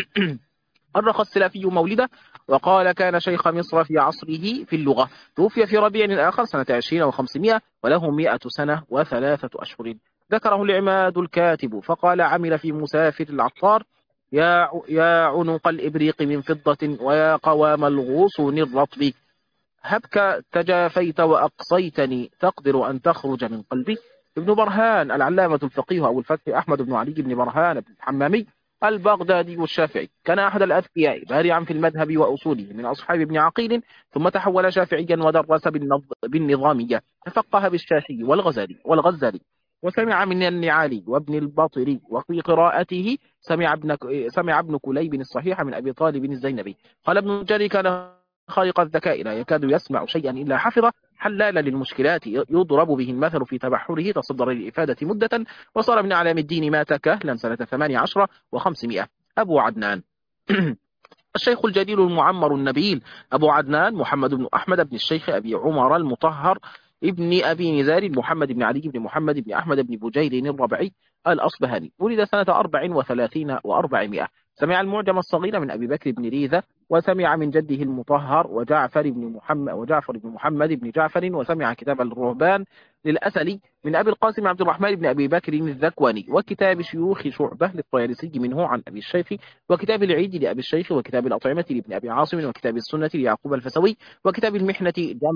أرخ السلفي مولده وقال كان شيخ مصر في عصره في اللغة. توفي في ربيع الآخر سنة 20 و500 وله 100 سنة و3 أشهر. ذكره العماد الكاتب فقال عمل في مسافر العطار يا عنق الإبريق من فضة ويا قوام الغصون الرطب، هبك تجافيت وأقصيتني تقدر أن تخرج من قلبي. ابن برهان العلامة الفقيه أبو الفتح أحمد بن علي بن برهان بن الحمامي البغدادي الشافعي، كان أحد الأذكياء بارعا في المذهب وأصوله من أصحاب ابن عقيل، ثم تحول شافعيا ودرس بالنظامية، تفقه بالشاشي والغزالي وسمع من النعالي وابن الباطري، وفي قراءته سمع ابن كليب الصحيح من أبي طالب الزينبي. قال ابن الجري كان خارق الذكاء لا يكاد يسمع شيئا إلا حفظه، حلالا للمشكلات يضرب به المثل في تبحره، تصدر للإفادة مدة، وصار من أعلام الدين مات كهلا سنة 18 و500. أبو عدنان الشيخ الجليل المعمر النبيل أبو عدنان محمد بن أحمد بن الشيخ أبي عمر المطهر ابن أبي نزار محمد بن علي بن محمد بن أحمد بن بجير الربعي الأصبهاني، ولد سنة 34 و400. سمع المعجم الصغير من أبي بكر بن ريذة، وسمع من جده المطهر وجعفر بن محمد بن جعفر، وسمع كتاب الرهبان للأسلي من أبي القاسم عبد الرحمن بن أبي بكر الذكواني، وكتاب شيوخ شعبة للطيالسي منه عن أبي الشيخ، وكتاب العيد لأبي الشيخ، وكتاب الأطعمة لابن أبي عاصم، وكتاب السنة ليعقوب الفسوي، وكتاب المحنة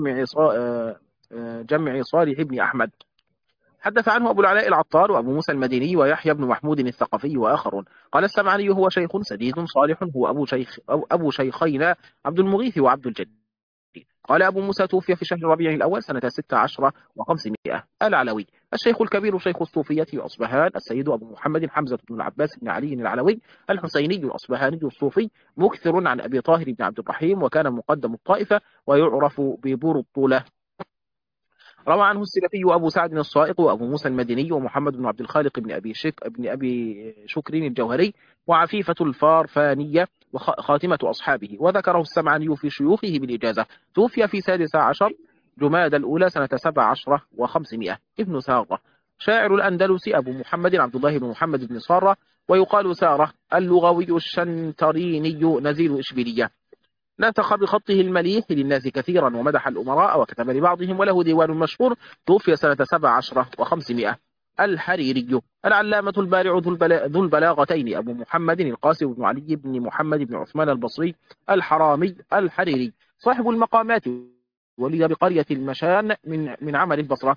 جمع صالح بن أحمد. حدث عنه أبو العلاء العطار وأبو موسى المديني ويحيى بن محمود الثقفي وآخرون. قال السمعاني هو شيخ سديد صالح، هو أبو شيخينا عبد المغيث وعبد الجليل. قال أبو موسى توفي في شهر ربيع الأول سنة 16 و500. العلوي الشيخ الكبير شيخ الصوفية وأصبهان السيد أبو محمد حمزة بن العباس بن علي العلوي الحسيني الأصبهاني الصوفي، مكثر عن أبي طاهر بن عبد الرحيم، وكان مقدم الطائفة ويعرف ببرطلة. روى عنه السلفي وأبو سعد الصائغ وأبو موسى المديني ومحمد بن عبد الخالق بن أبي شكر الجوهري وعفيفة الفارفانية وخاتمة أصحابه. وذكره السمعاني في شيوخه بالإجازة. توفي في 16 جماد الأولى سنة 17 و500. ابن سارة شاعر الأندلس أبو محمد عبد الله بن محمد بن صارة، ويقال سارة اللغوي الشنتريني نزيل إشبيلية. نسخ بخطه المليح للناس كثيرا ومدح الأمراء وكتب لبعضهم، وله ديوان مشهور. توفي سنة 17 و500. الحريري العلامة البارع ذو البلاغتين أبو محمد القاسم بن علي بن محمد بن عثمان البصري الحرامي الحريري، صاحب المقامات، ولد بقرية المشان من عمل البصرة.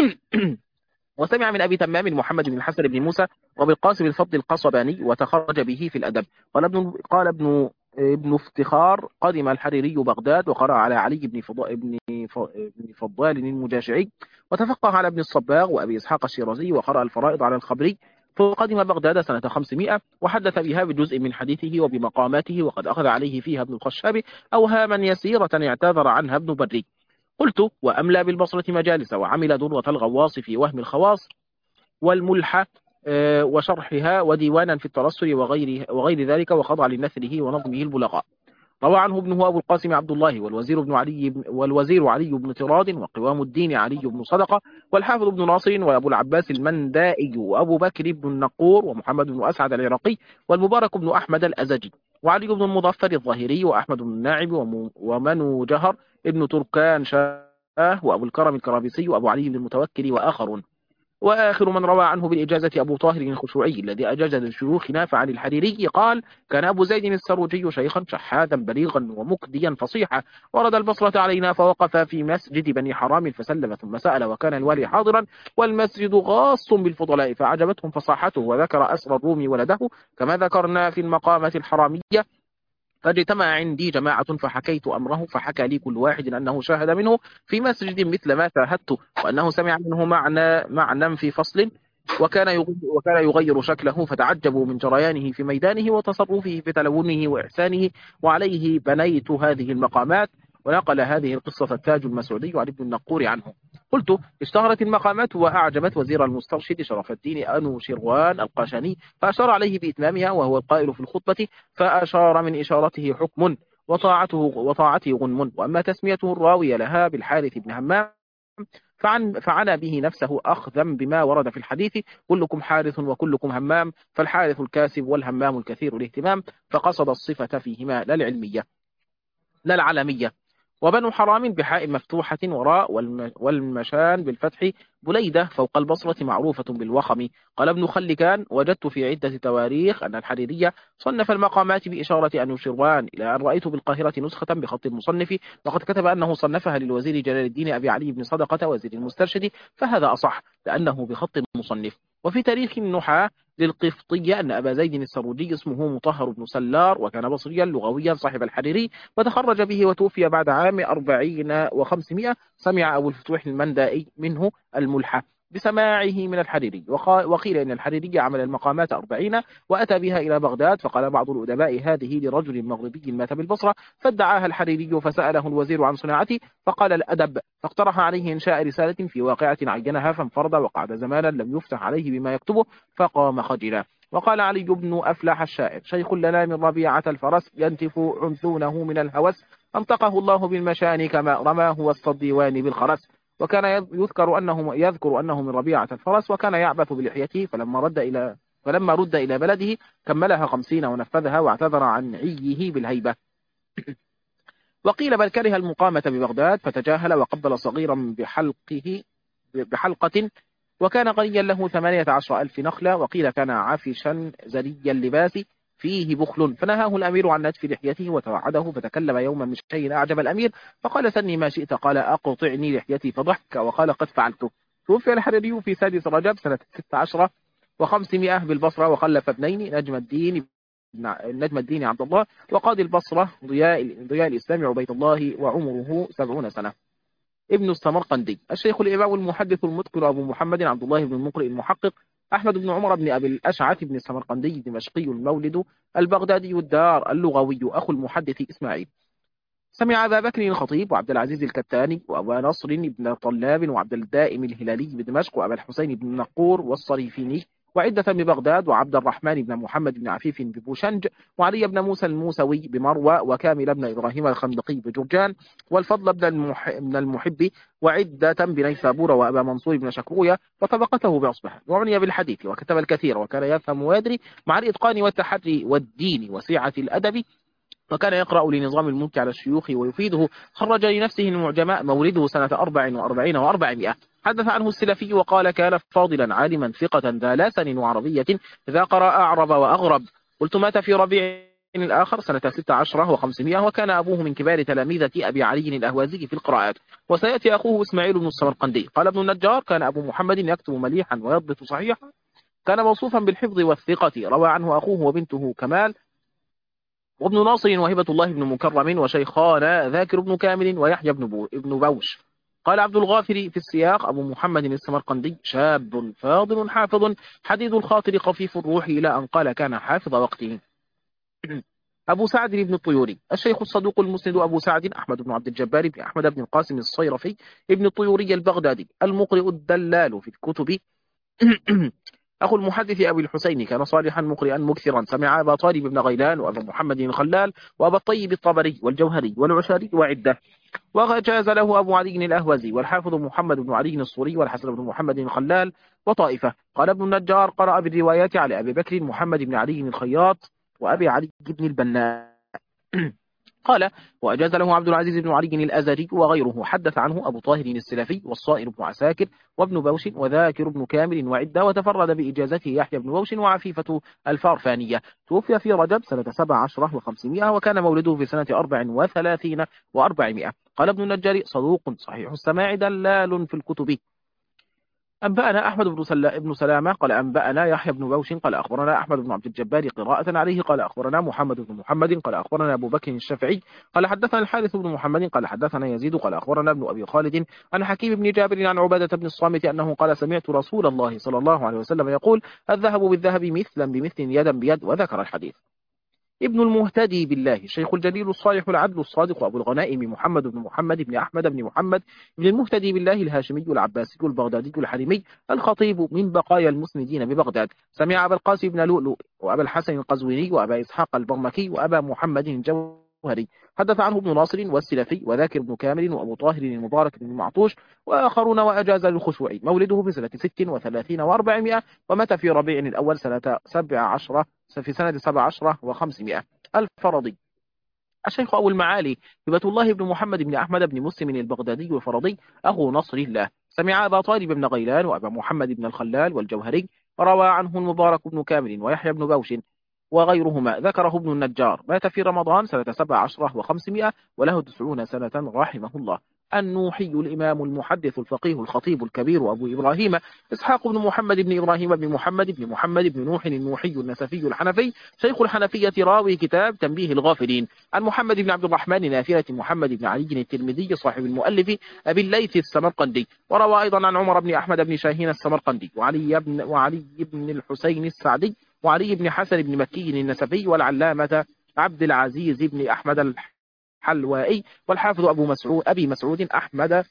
وسمع من أبي تمام محمد بن الحسن بن موسى وبالقاسم الفضل القصباني، وتخرج به في الأدب. قال ابن افتخار قدم الحريري بغداد وقرأ على علي بن فضال المجاشعي، وتفقه على ابن الصباغ وأبي إسحاق الشيرازي، وقرأ الفرائض على الخبري. فقدم بغداد سنة 500 وحدث بها بجزء من حديثه وبمقاماته، وقد أخذ عليه فيها ابن الخشاب أوهاما يسيرة اعتذر عنها ابن بري. قلت وأملى بالبصرة مجالس، وعمل درة الغواص في وهم الخواص والملحة وشرحها، وديوانا في الترسل وغير ذلك، وخضع لنثره ونظمه البلغاء. روى عنه ابنه أبو القاسم عبد الله والوزير علي بن طراد، وقوام الدين علي بن صدقة، والحافظ بن ناصر، وأبو العباس المندائي، وأبو بكر بن النقور، ومحمد بن أسعد العراقي، والمبارك بن أحمد الأزجي، وعلي بن المظفر الظاهري، وأحمد بن الناعم، ومنو جهر ابن تركان شاه، وأبو الكرم الكرابيسي، وأبو علي بن المتوكل وآخرون. وآخر من روى عنه بالإجازة أبو طاهر الخشوعي الذي أجاز لشيوخنا. فعن الحريري قال: كان أبو زيد السروجي شيخا شحاذا بليغا ومكديا فصيحا، ورد البصرة علينا فوقف في مسجد بني حرام فسلم ثم سأل، وكان الوالي حاضرا والمسجد غاص بالفضلاء، فأعجبتهم فصاحته، وذكر أسر الروم ولده كما ذكرنا في المقامة الحرامية. فاجتمع عندي جماعة فحكيت أمره، فحكى لي كل واحد أنه شاهد منه في مسجد مثل ما شاهدت، وأنه سمع منه معنى في فصل، وكان يغير شكله، فتعجبوا من جريانه في ميدانه وتصرفه في تلونه وإحسانه، وعليه بنيت هذه المقامات. ونقل هذه القصة التاج المسعودي عن ابن النقور عنه. قلت: اشتهرت المقامات وأعجبت وزير المسترشد شرف الدين أنوشروان القاشاني، فأشار عليه بإتمامها، وهو القائل في الخطبة: فأشار من إشارته حكم وطاعته غنم. وأما تسميته الراوية لها بالحارث بن همام فعنى به نفسه أخذا بما ورد في الحديث: كلكم حارث وكلكم همام، فالحارث الكاسب والهمام الكثير الاهتمام، فقصد الصفة فيهما لا العلمية. وبنو حرام بحاء مفتوحة وراء، والمشان بالفتح بليدة فوق البصرة معروفة بالوخم. قال ابن خلكان: وجدت في عدة تواريخ أن الحريرية صنف المقامات بإشارة أنوشروان، إلى أن رأيت بالقاهرة نسخة بخط المصنف، وقد كتب أنه صنفها للوزير جلال الدين أبي علي بن صدقة وزير المسترشد، فهذا أصح لأنه بخط المصنف. وفي تاريخ النحاة للقفطية أن أبا زيد السروجي اسمه مطهر بن سلار، وكان بصريا لغويا صاحب الحريري، وتخرج به وتوفي بعد عام 40 و500. سمع أبو الفتوح المندائي منه الملحة بسماعه من الحريري. وقيل إن الحريري عمل المقامات 40 وأتى بها إلى بغداد، فقال بعض الأدباء: هذه لرجل مغربي مات بالبصرة، فادعاها الحريري، فسأله الوزير عن صناعته فقال: الأدب، فاقترح عليه إنشاء رسالة في واقعة عينها، فانفرد وقعد زمانا لم يفتح عليه بما يكتبه، فقام خجلا. وقال علي بن أفلح الشاعر: شيخ لنا من ربيعة الفرس، ينتف عنثونه من الهوس، أنطقه الله بالمشان كما رماه وسط الديوان بالخرس. وكان يذكر أنه من ربيعة الفرس، وكان يعبث بلحيته، فلما رد إلى بلده كملها 50 ونفذها، واعتذر عن عيه بالهيبة. وقيل بل كره المقامة ببغداد، فتجاهل وقبل صغيرا بحلقة، وكان غنيا له 18,000 نخلة. وقيل كان عافشا زري اللباس فيه بخل، فنهاه الأمير عن نتف لحيته وتوعده، فتكلم يوما من شيء أعجب الأمير، فقال: سني ما شئت. قال: أقطعني لحيتي، فضحك وقال: قد فعلت. توفي الحريري في 6 رجب سنة 16 و500 بالبصرة، وخلف ابنين: نجم الدين عبد الله، وقاضي البصرة ضياء الإسلام عبيد الله، وعمره 70 سنة. ابن السمرقندي الشيخ الإمام المحدث المتقن أبو محمد عبد الله بن المقرئ المحقق أحمد بن عمر بن أبي الأشعث بن السمرقندي الدمشقي المولد البغدادي الدار اللغوي أخو المحدث إسماعيل. سمع أبا بكر الخطيب وعبد العزيز الكتاني وأبا نصر بن طلاب وعبد الدائم الهلالي بدمشق وأبا الحسين بن نقور والصريفيني وعدة ببغداد، وعبد الرحمن بن محمد بن عفيف ببوشنج، وعلي بن موسى الموسوي بمروى، وكامل بن إبراهيم الخندقي بجرجان، والفضل بن المحب، وعدة بنيسابور، وأبا منصور بن شكروية، وطبقته بأصبح. وعني بالحديث وكتب الكثير، وكان يفهم ويدري مع الإتقان والتحري والدين وسعة الأدب، وكان يقرأ لنظام الملك على الشيوخ ويفيده. خرج لنفسه المعجماء، مولده سنة 44 و400. حدث عنه السلفي وقال: كان فاضلا عالما ثقة ذا لسان وعربية، إذا قرأ أعرب وأغرب. قلت: مات في ربيع الآخر سنة 16 و500، وكان أبوه من كبار تلاميذة أبي علي الأهوازي في القراءات. وسيأتي أخوه إسماعيل بن السمرقندي. قال ابن النجار: كان أبو محمد يكتب مليحا ويضبط صحيحا، كان موصوفا بالحفظ والثقة. روى عنه أخوه وبنته كمال وابن ناصر وهبة الله بن مكرم وشيخان ذاكر بن كامل ويحيى ابن بوش. قال عبد الغافر في السياق: أبو محمد السمرقندي شاب فاضل حافظ حديد الخاطر خفيف الروح، إلى أن قال كان حافظ وقته. أبو سعد بن الطيوري الشيخ الصدوق المسند أبو سعد أحمد بن عبد الجبار بن أحمد بن القاسم الصيرفي ابن الطيوري البغدادي المقرئ الدلال في الكتب أخو المحدث أبي الحسين، كان صالحا مقرئا مكثرا. سمع أبا طالب بن غيلان وأبا محمد الخلال وأبا الطيب الطبري والجوهري والعشاري وعدة. وجاز له أبو علي الأهوزي والحافظ محمد بن علي الصوري والحسن بن محمد الخلال وطائفة. قال ابن النجار: قرأ بالروايات على أبي بكر محمد بن علي الخياط وأبي علي بن البناء. قال: وأجاز له عبد العزيز بن علي الأزري وغيره. حدث عنه أبو طاهر السلفي والصائر بن عساكر وابن بوش وذاكر بن كامل وعدة، وتفرد بإجازته يحيى بن بوش وعفيفة الفارفانية. توفي في رجب سنة 17 و500، وكان مولده في سنة 34 و400. قال ابن النجار: صدوق صحيح السماع دلال في الكتب. أنبأنا أحمد بن سلامة قال أنبأنا يحيى بن بوش قال أخبرنا أحمد بن عبد الجبار قراءة عليه قال أخبرنا محمد بن محمد قال أخبرنا أبو بكر الشافعي قال حدثنا الحارث بن محمد قال حدثنا يزيد قال أخبرنا ابن أبي خالد عن حكيم بن جابر عن عبادة بن الصامت أنه قال: سمعت رسول الله صلى الله عليه وسلم يقول: الذهب بالذهب مثلا بمثل يدا بيد، وذكر الحديث. ابن المهتدي بالله الشيخ الجليل الصالح العدل الصادق أبو الغنائم محمد بن محمد بن أحمد بن محمد بن المهتدي بالله الهاشمي العباسي البغدادي الحرمي الخطيب من بقايا المسندين ببغداد. سمع أبا القاسم بن لؤلؤ وأبا الحسن القزويني وأبا إسحاق البرمكي وأبا محمد الجوهري. حدث عنه ابن ناصر والسلفي وذاكر بن كامل وأبو طاهر المبارك بن معطوش وآخرون، وأجاز للخشوع. مولده في سنة 36 و400، ومات في ربيع الأول سنة 17 في سنة 17 و500. الفرضي الشيخ أبو المعالي هبة الله بن محمد بن أحمد بن مسلم البغدادي الفرضي أخو نصر الله. سمع أبا طالب بن غيلان وأبا محمد بن الخلال والجوهري، روى عنه المبارك بن كامل ويحيى بن بوش وغيرهما. ذكره ابن النجار. مات في رمضان سنة 17 و500، وله 90 سنة رحمه الله. النوحي الإمام المحدث الفقيه الخطيب الكبير أبو إبراهيم إسحاق بن محمد بن إبراهيم بن محمد بن نوح النوحي النسفي الحنفي شيخ الحنفية، راوي كتاب تنبيه الغافلين. عن محمد بن عبد الرحمن نافلة محمد بن علي الترمذي صاحب المؤلف أبي الليث السمرقندي. وروى أيضا عن عمر بن أحمد بن شاهين السمرقندي وعلي بن الحسين السعدي وعلي بن حسن بن مكي النسفي والعلامة عبد العزيز بن أحمد الحلوائي والحافظ أبي مسعود أحمد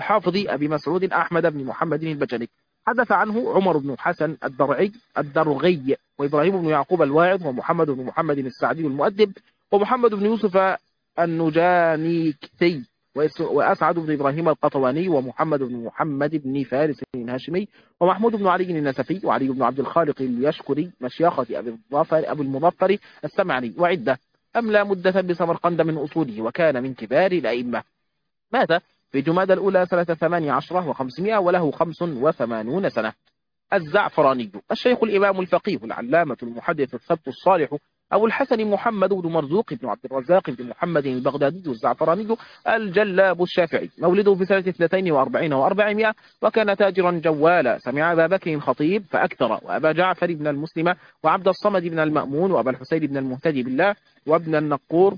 بن محمد البجلي. حدث عنه عمر بن حسن الدرغي وإبراهيم بن يعقوب الواعظ ومحمد بن محمد السعدي المؤدب ومحمد بن يوسف النجانيكتي وأسعد بن إبراهيم القطواني ومحمد بن محمد بن فارس الهاشمي ومحمود بن علي النسفي وعلي بن عبد الخالق اليشكري مشيخة أبي المظفر السمعني وعدة. أملى مدة بسمرقند من أصوله، وكان من كبار الأئمة. مات في جمادى الأولى سنة 18 و500، وله 85 سنة. الزعفراني الشيخ الإمام الفقيه العلامة المحدث الثبت الصالح أبو الحسن محمد بن مرزوق بن عبد الرزاق بن محمد البغدادي الزعفراني الجلاب الشافعي. مولده في سنة 42 و400، وكان تاجرا جوالا. سمع أبا بكر الخطيب فأكثر، وأبا جعفر بن المسلم وعبد الصمد بن المأمون وأبا الحسين بن المهتدي بالله وابن النقور.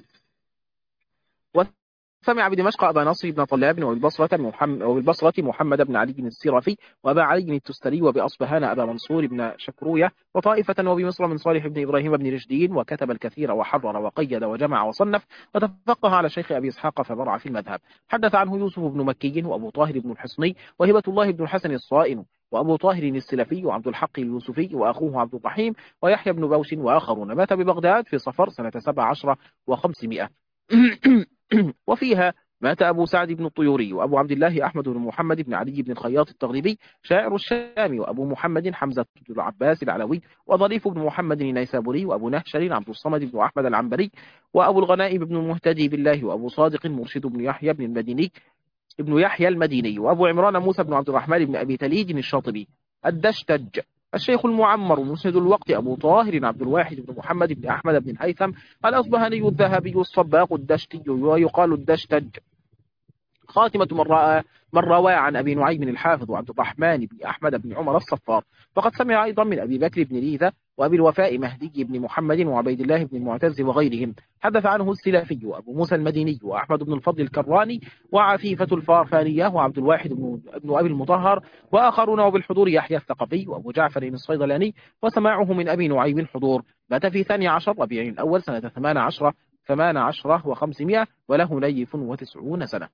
سمع بدمشق أبا نصر بن طلاب وبالبصرة محمد بن علي بن السيرافي وأبا علي التستري، وبأصبهان أبا منصور بن شكروية، وطائفة وبمصر من صالح بن إبراهيم بن رشدين. وكتب الكثير وحرر وقيد وجمع وصنف، وتفقه على شيخ أبي إسحاق فبرع في المذهب. حدث عنه يوسف بن مكي وأبو طاهر بن الحصني وهبة الله بن الحسن الصائن وأبو طاهر السلفي وعبد الحق اليوسفي وأخوه عبد الرحيم ويحيى بن بوش وآخرون. مات ببغداد في صفر سنة 17 و500. وفيها مات أبو سعد بن الطيوري وأبو عبد الله أحمد بن محمد بن علي بن الخياط التغريبي شاعر الشام، وأبو محمد حمزة بن العباس العلوي، وظريف بن محمد النيسابوري، وأبو نهشل عبد الصمد بن أحمد العنبري، وأبو الغنائم بن المهتدي بالله، وأبو صادق مرشد بن يحيى المديني، وأبو عمران موسى بن عبد الرحمن بن أبي تليد الشاطبي. الدشتج الشيخ المعمر مسند الوقت أبو طاهر عبد الواحد بن محمد بن أحمد بن الهيثم الأصبهاني الذهبي الصباق الدشتي، ويقال الدشتج. خاتمة من روى عن أبي نعيم الحافظ وعبد الرحمن بن أحمد بن عمر الصفار. فقد سمع أيضا من أبي بكر بن ريذة وأبي الوفاء مهدي بن محمد وعبيد الله بن المعتز وغيرهم. حدث عنه السلافي وأبو موسى المديني وأحمد بن الفضل الكراني وعفيفة الفارفانية وعبد الواحد بن أبي المطهر وآخرون، وبالحضور يحيى الثقفي وأبو جعفر الصيدلاني، وسماعه من أبي نعيم حضور. مات في 12 ربيع الأول سنة 18 و500، وله نيف 90 سنة.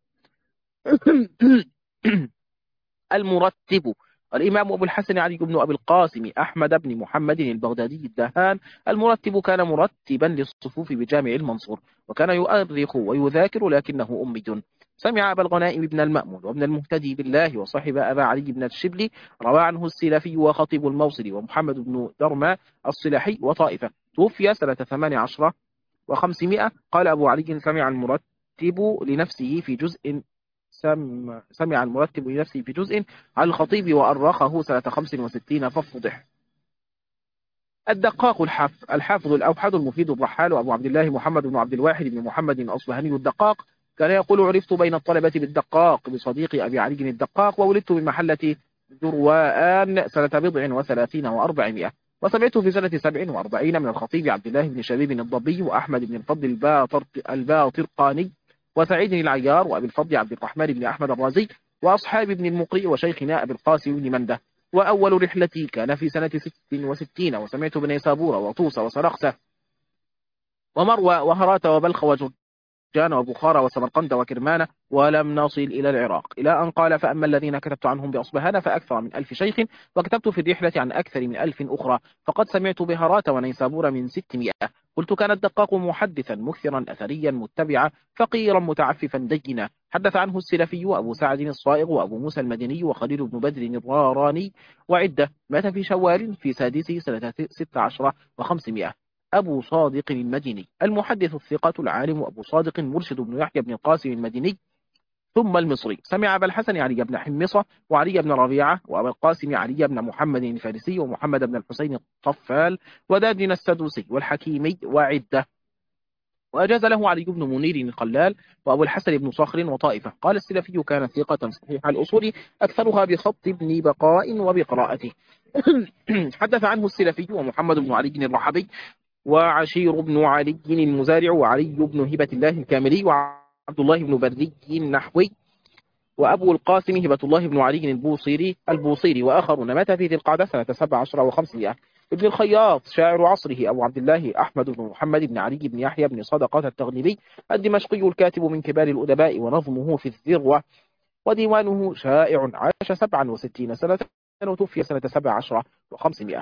المرتب الإمام أبو الحسن علي بن أبي القاسم أحمد بن محمد البغدادي الدهان. المرتب كان مرتبا للصفوف بجامع المنصور، وكان يؤرخ ويذاكر لكنه أمي. سمع أبا الغنائم بن المأمون وابن المهتدي بالله، وصحب أبا علي بن الشبلي. روى عنه السلفي وخطيب الموصلي ومحمد بن درما الصلحي وطائفة. توفي سنة 18 و500. قال أبو علي: سمع المرتب لنفسه في جزء على الخطيب وأرخه سنة 65 فافتضح. الدقاق الحافظ الأوحد المفيد الرحال أبو عبد الله محمد بن عبد الواحد بن محمد الأصبهاني الدقاق كان يقول: عرفت بين الطلبة بالدقاق بصديقي أبي علي الدقاق، وولدت بمحلة ذروان سنة 37 و400، وسمعت في سنة 47 من الخطيب عبد الله بن شبيب الضبي وأحمد بن الفضل الباطرقاني وسعيد العيار وأبي الفضل عبد الرحمن بن أحمد الرازي وأصحاب ابن المقري وشيخنا أبي القاسم بن منده. وأول رحلتي كان في سنة 66، وسمعت بنيسابور وطوس وسرخسة ومروى وهرات وبلخ وجرجان وبخارى وسمرقند وكرمان، ولم نصل إلى العراق، إلى أن قال: فأما الذين كتبت عنهم بأصبهان فأكثر من 1000 شيخ، وكتبت في الرحلة عن أكثر من 1000 أخرى، فقد سمعت بهرات ونيسابور من 600. قلت: كان الدقاق محدثا مكثرا أثريا متبعا فقيرا متعففا دينا. حدث عنه السلفي وأبو سعد الصائغ وأبو موسى المدني وخليل بن بدر الراراني وعدة. مات في شوال في سادسه سنة 16 و500. أبو صادق المدني المحدث الثقة العالم أبو صادق مرشد بن يحيى بن القاسم المدني ثم المصري. سمع أبا الحسن علي بن حمصة وعلي بن ربيعة وأبا القاسم علي بن محمد الفارسي ومحمد بن الحسين الطفال ودادن السدوسي والحكيمي وعدة. وأجاز له علي بن منير الخلال وأبو الحسن بن صخر وطائفة. قال السلفي: كان ثقة صحيح الأصول أكثرها بخط ابن بقاء وبقراءته. حدث عنه السلفي ومحمد بن علي الرحبي وعشير بن علي المزارع وعلي بن هبة الله الكاملي وعبد الله بن بري النحوي وأبو القاسم هبة الله بن علي البوصيري وآخرون. مات في ذي القعدة سنة 17 و500. ابن الخياط شاعر عصره أبو عبد الله أحمد بن محمد بن علي بن يحيى بن صدقة التغلبي الدمشقي الكاتب من كبار الأدباء ونظمه في الذروة، وديوانه شائع. عاش 67 سنة وتوفي سنة 17 و500.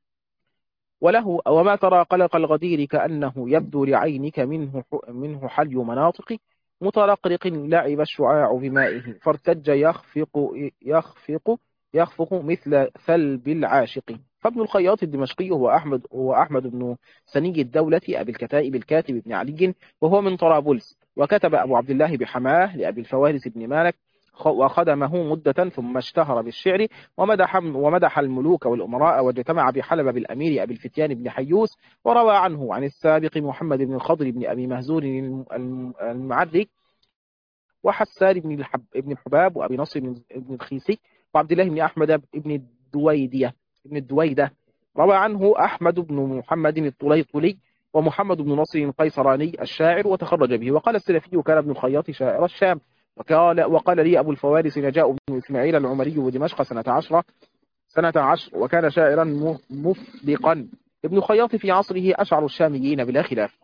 وله: وما ترى قلق الغدير كأنه يبدو لعينك منه حلي مناطق مترقرق لعب الشعاع بمائه فارتج يخفق مثل ثلب العاشق. فابن الخياط الدمشقي هو أحمد بن سني الدولة أبي الكتائب الكاتب بن علي، وهو من طرابلس. وكتب أبو عبد الله بحماه لأبي الفوارس بن مالك وخدمه مدة ثم اشتهر بالشعر ومدح الملوك والأمراء، واجتمع بحلب بالأمير أبي الفتيان بن حيوس، وروى عنه عن السابق محمد بن الخضر بن أبي مهزور المعري وحسان بن الحباب وأبي نصر بن الخيسي وعبد الله بن أحمد بن الدويدة. روى عنه أحمد بن محمد الطليطلي ومحمد بن نصر القيصراني الشاعر وتخرج به. وقال السلفي: كان ابن الخياط شاعر الشام. وقال لي أبو الفوارس نجاء بن إسماعيل العمري ودمشق سنة 10 وكان شاعرا مفلقا. ابن الخياط في عصره أشعر الشاميين بلا خلاف.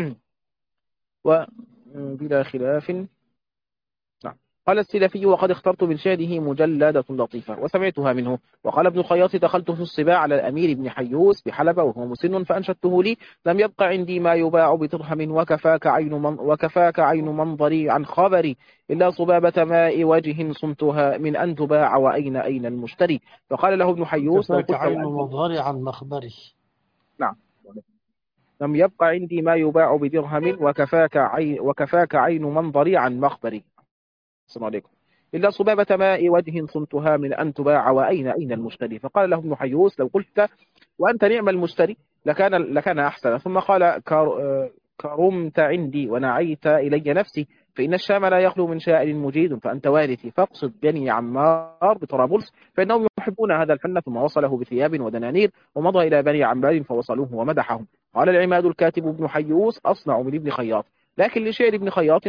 وبلا خلاف. نعم. قال السلفي: وقد اخترت من شعره مجلدة لطيفة وسمعتها منه. وقال ابن الخياط: دخلت في الصباع على الأمير بن حيوس بحلب وهو مسن فأنشدته لي: لم يبق عندي ما يباع بدرهم وكفاك عين منظري عن خبري إلا صبابة ماء وجه صمتها من أن تباع وأين المشتري. فقال له ابن حيوس: كفاك عين مظهري عن مخبري. نعم. لم يبق عندي ما يباع بدرهم وكفاك عين منظري عن مخبري. السلام عليكم. إلا صبابة ماء وجه صمتها من أن تباع وأين المشتري. فقال له ابن حيوس: لو قلت وأنت نعم المشتري لكان أحسن. ثم قال: كرمت عندي ونعيت إلي نفسي، فإن الشام لا يخلو من شاعر مجيد، فأنت وارثي، فاقصد بني عمار بطرابلس فإنهم يحبون هذا الفن. ثم وصله بثياب ودنانير ومضى إلى بني عمار فوصلوه ومدحهم. قال العماد الكاتب ابن حيوس: أصنع من ابن خياط، لكن لشعر ابن خياط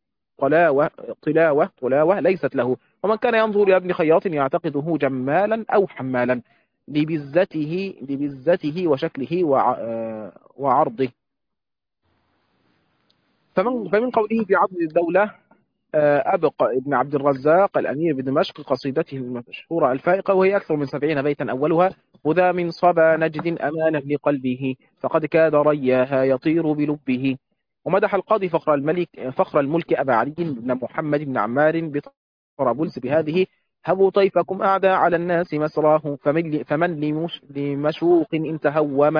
طلاوة ليست له. ومن كان ينظر إلى ابن خياط يعتقده جمالا أو حمالا لبزته وشكله وعرضه. فمن قوله في عضد الدولة أبق ابن عبد الرزاق الأمير بدمشق قصيدته المشهورة الفائقة، وهي أكثر من 70 بيتا. أولها: خذا من صبا نجد أمانا لقلبه فقد كاد رياها يطير بلبه. ومدح القاضي فخر الملك أبا علي بن محمد بن عمار بطرابلس بهذه: هبوا طيفكم أعدى على الناس مسراه فمن لمشوق إن تهوما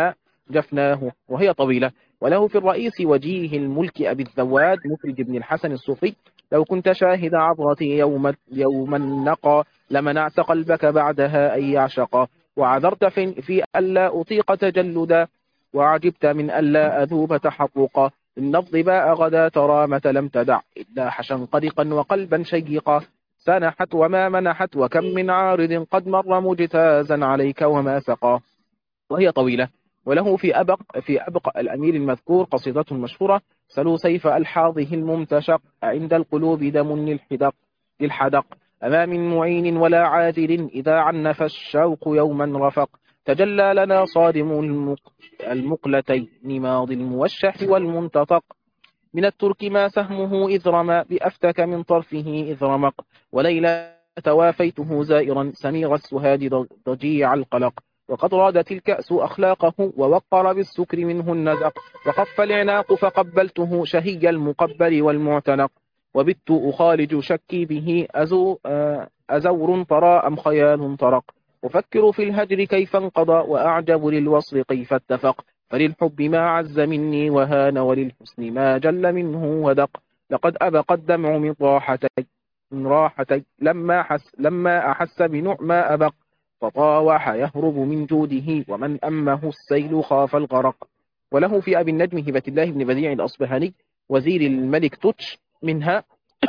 جفناه، وهي طويلة. وله في الرئيس وجيه الملك أبي الذواد مفرد بن الحسن الصوفي: لو كنت شاهد عبرتي يوم النقى لمنعت قلبك بعدها أن يعشقا، وعذرت في ألا أطيق تجلدا، وعجبت من ألا أذوب تحققا، النبض باء غدا ترامة لم تدع إلا حشنقرقا وقلبا شيقا، سنحت وما منحت وكم من عارض قد مر مجتازا عليك وما سقا، وهي طويلة. وله في أبق الأمير المذكور قصيدة مشهورة: سلوا سيف ألحاظه الممتشق عند القلوب دم للحدق، أما من معين ولا عادل إذا عنف الشوق يوما رفق، تجلى لنا صادم المقلتين ماضي الموشح والمنتطق، من الترك ما سهمه إذ رمى بأفتك من طرفه إذ رمق، وليلى توافيته زائرا سمير السهاد ضجيع القلق، وقد رادت الكأس أخلاقه ووقر بالسكر منه النزق، وخف العناق فقبلته شهي المقبل والمعتنق، وبت أخالج شكي به أزور طرى أم خيال طرق، أفكر في الهجر كيف انقضى وأعجب للوصل كيف اتفق، فللحب ما عز مني وهان وللحسن ما جل منه ودق، لقد أبقى الدمع من راحتي لما أحس بنعمى أبق، فطاوح يهرب من جوده ومن أمه السيل خاف الغرق. وله في أبي النجم هبة الله بن بديع الأصبهاني وزير الملك توتش منها: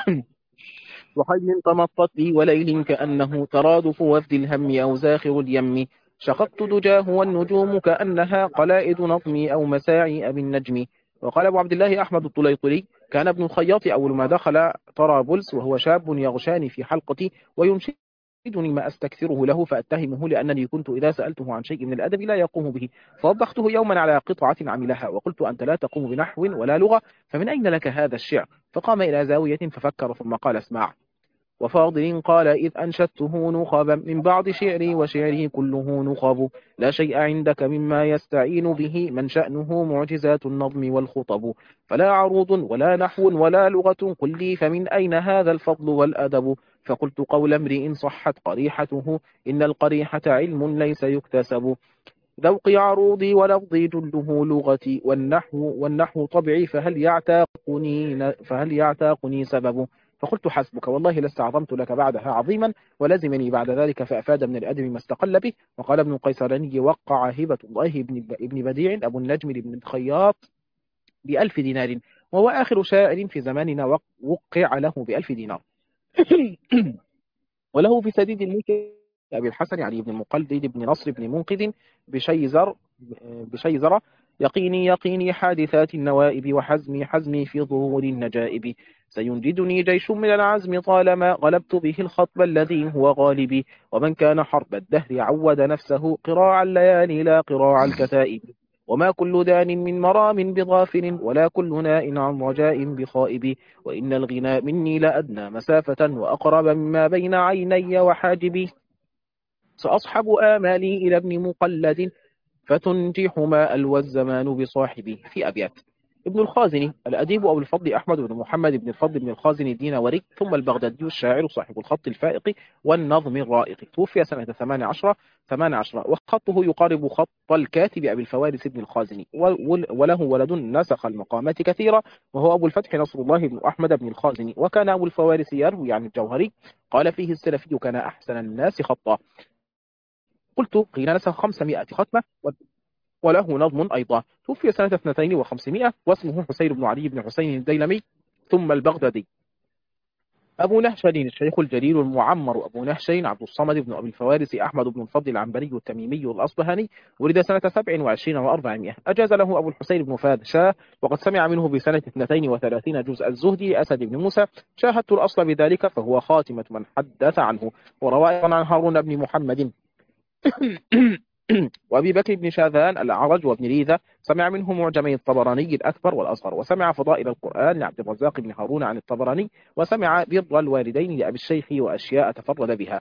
وخيل تمطت لي وليل كأنه ترادف وفد الهم أو زاخر اليم، شققت دجاه والنجوم كأنها قلائد نظمي أو مساعي أبي النجم. وقال أبو عبد الله أحمد الطليطلي: كان ابن الخياط أول ما دخل طرابلس وهو شاب يغشاني في حلقتي وينشدني ما أستكثره له فأتهمه لأنني كنت إذا سألته عن شيء من الأدب لا يقوم به، فوبخته يوما على قطعة عملها وقلت: أنت لا تقوم بنحو ولا لغة، فمن أين لك هذا الشعر؟ فقام إلى زاوية ففكر ثم قال: اسمع. وفاضل قال إذ أنشدته نخبا من بعض شعري وشعري كله نخب، لا شيء عندك مما يستعين به من شأنه معجزات النظم والخطب، فلا عروض ولا نحو ولا لغة قل لي فمن أين هذا الفضل والأدب، فقلت قول امرئ صحت قريحته إن القريحة علم ليس يكتسب، ذوقي عروضي ولفظي جله لغتي والنحو طبعي فهل يعتاقني سبب، فقلت حسبك والله لست عظمت لك بعدها عظيما، ولزمني بعد ذلك فأفاد من الأدب ما استقل به. وقال ابن القيسراني: وقع هبة الله ابن بديع أبو النجم بن الخياط ب1000 دينار، وهو آخر شاعر في زماننا وقع له ب1000 دينار. وله في سديد الملك أبي الحسن علي بن المقلد بن نصر بن منقذ بشيزر: يقيني حادثات النوائب وحزمي حزمي في ظهور النجائب، سينجدني جيش من العزم طالما غلبت به الخطب الذي هو غالبي، ومن كان حرب الدهر عود نفسه قراع الليالي لا قراع الكتائب، وما كل دان من مرام بظافر ولا كل ناء عن رجاء بخائب، وإن الغناء مني لأدنى مسافة وأقرب مما بين عيني وحاجبي، سأصحب آمالي إلى ابن مقلد فتنجح ما ألوى الزمان بصاحبه. في أبيات: ابن الخازني الأديب أبو الفضل أحمد بن محمد بن الفضل بن الخازني الدينوري، ثم البغدادي الشاعر صاحب الخط الفائق والنظم الرائق، توفي سنة 18 وخطه يقارب خط الكاتب أبي الفوارس بن الخازني، وله ولد نسخ المقامات كثيرة وهو أبو الفتح نصر الله بن أحمد بن الخازني، وكان أبو الفوارس يروي عن الجوهري قال فيه السلفي: كان أحسن الناس خطا. قلت: قيل نسخ 500 ختمة، وله نظم أيضا، توفي سنة 2200 واسمه حسين بن علي بن حسين الديلمي. ثم البغدادي أبو نهشل الشيخ الجليل المعمر أبو نهشل عبد الصمد بن أبي الفوارس أحمد بن الفضل العنبري التميمي الأصبهاني، ولد سنة 27 و400، أجاز له أبو الحسين بن فاد شاه، وقد سمع منه بسنة 32 جزء الزهدي أسد بن موسى، شاهدت الأصل بذلك فهو خاتمة من حدث عنه. وروى أيضا عن هارون بن محمد وأبي بكر بن شاذان الأعرج وابن ريذة، سمع منه معجمي الطبراني الأكبر والأصغر، وسمع فضائل القرآن لعبد الرزاق بن هارون عن الطبراني، وسمع بر الوالدين لأبي الشيخ وأشياء تفرد بها.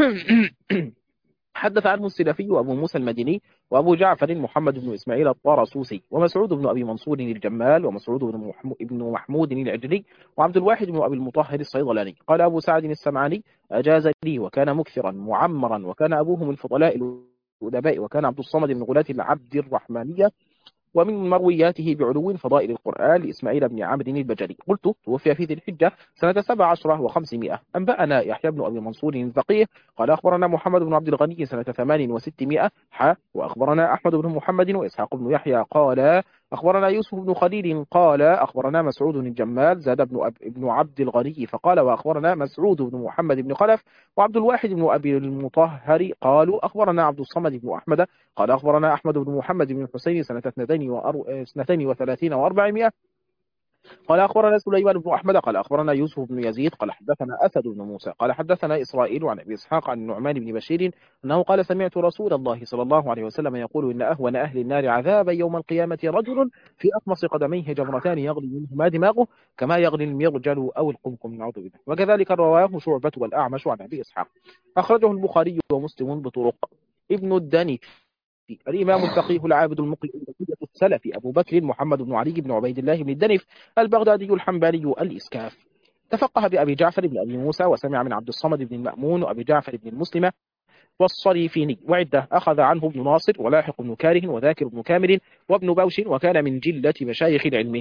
حدث عنه السلفي وأبو موسى المديني وأبو جعفر محمد بن إسماعيل الطارسوسي، ومسعود بن أبي منصور الجمال، ومسعود بن محمود العجلي، وعبد الواحد بن أبي المطهر الصيدلاني. قال أبو سعد السمعاني: أجاز لي وكان مكثرا معمرا، وكان أبوه من فضلاء الأدباء، وكان عبد الصمد من غلاة العبد الرحمانية. ومن مروياته بعلو فضائل القرآن لإسماعيل بن عامر البجلي. قلت: توفي في ذي الحجة سنة 17 و500. أنبأنا يحيى بن أبي منصور الفقيه قال أخبرنا محمد بن عبد الغني سنة 8 و600 وأخبرنا أحمد بن محمد وإسحاق بن يحيى قال أخبرنا يوسف بن خليل قال أخبرنا مسعود الجمال زاد بن عبد الغني فقال وأخبرنا مسعود بن محمد بن خلف وعبد الواحد بن أبي المطهر قالوا أخبرنا عبد الصمد بن أحمد قال أخبرنا أحمد بن محمد بن الحسين سنة 32 و400 قال أخبرنا سليمان بن أحمد قال أخبرنا يوسف بن يزيد قال حدثنا أسد بن موسى قال حدثنا إسرائيل عن أبي إسحاق عن النعمان بن بشير أنه قال سمعت رسول الله صلى الله عليه وسلم يقول إن أهون أهل النار عذابا يوم القيامة رجل في أقمص قدميه جمرتان يغلي منهما دماغه كما يغلي المرجل أو القمقم، نعوذ بالله. وكذلك رواه شعبة والأعمش عن أبي إسحاق. أخرجه البخاري ومسلم بطرق. ابن الداني الإمام الفقيه العابد المقرئ بقية السلف أبو بكر محمد بن علي بن عبيد الله بن الدنف البغدادي الحنبلي الإسكاف. تفقه بأبي جعفر بن أبي موسى وسمع من عبد الصمد بن المأمون وأبي جعفر بن المسلمة والصريفيني وعدة. أخذ عنه ابن ناصر ولاحق بن كاره وذاكر بن كامل وابن بوش وكان من جلة مشايخ العلم.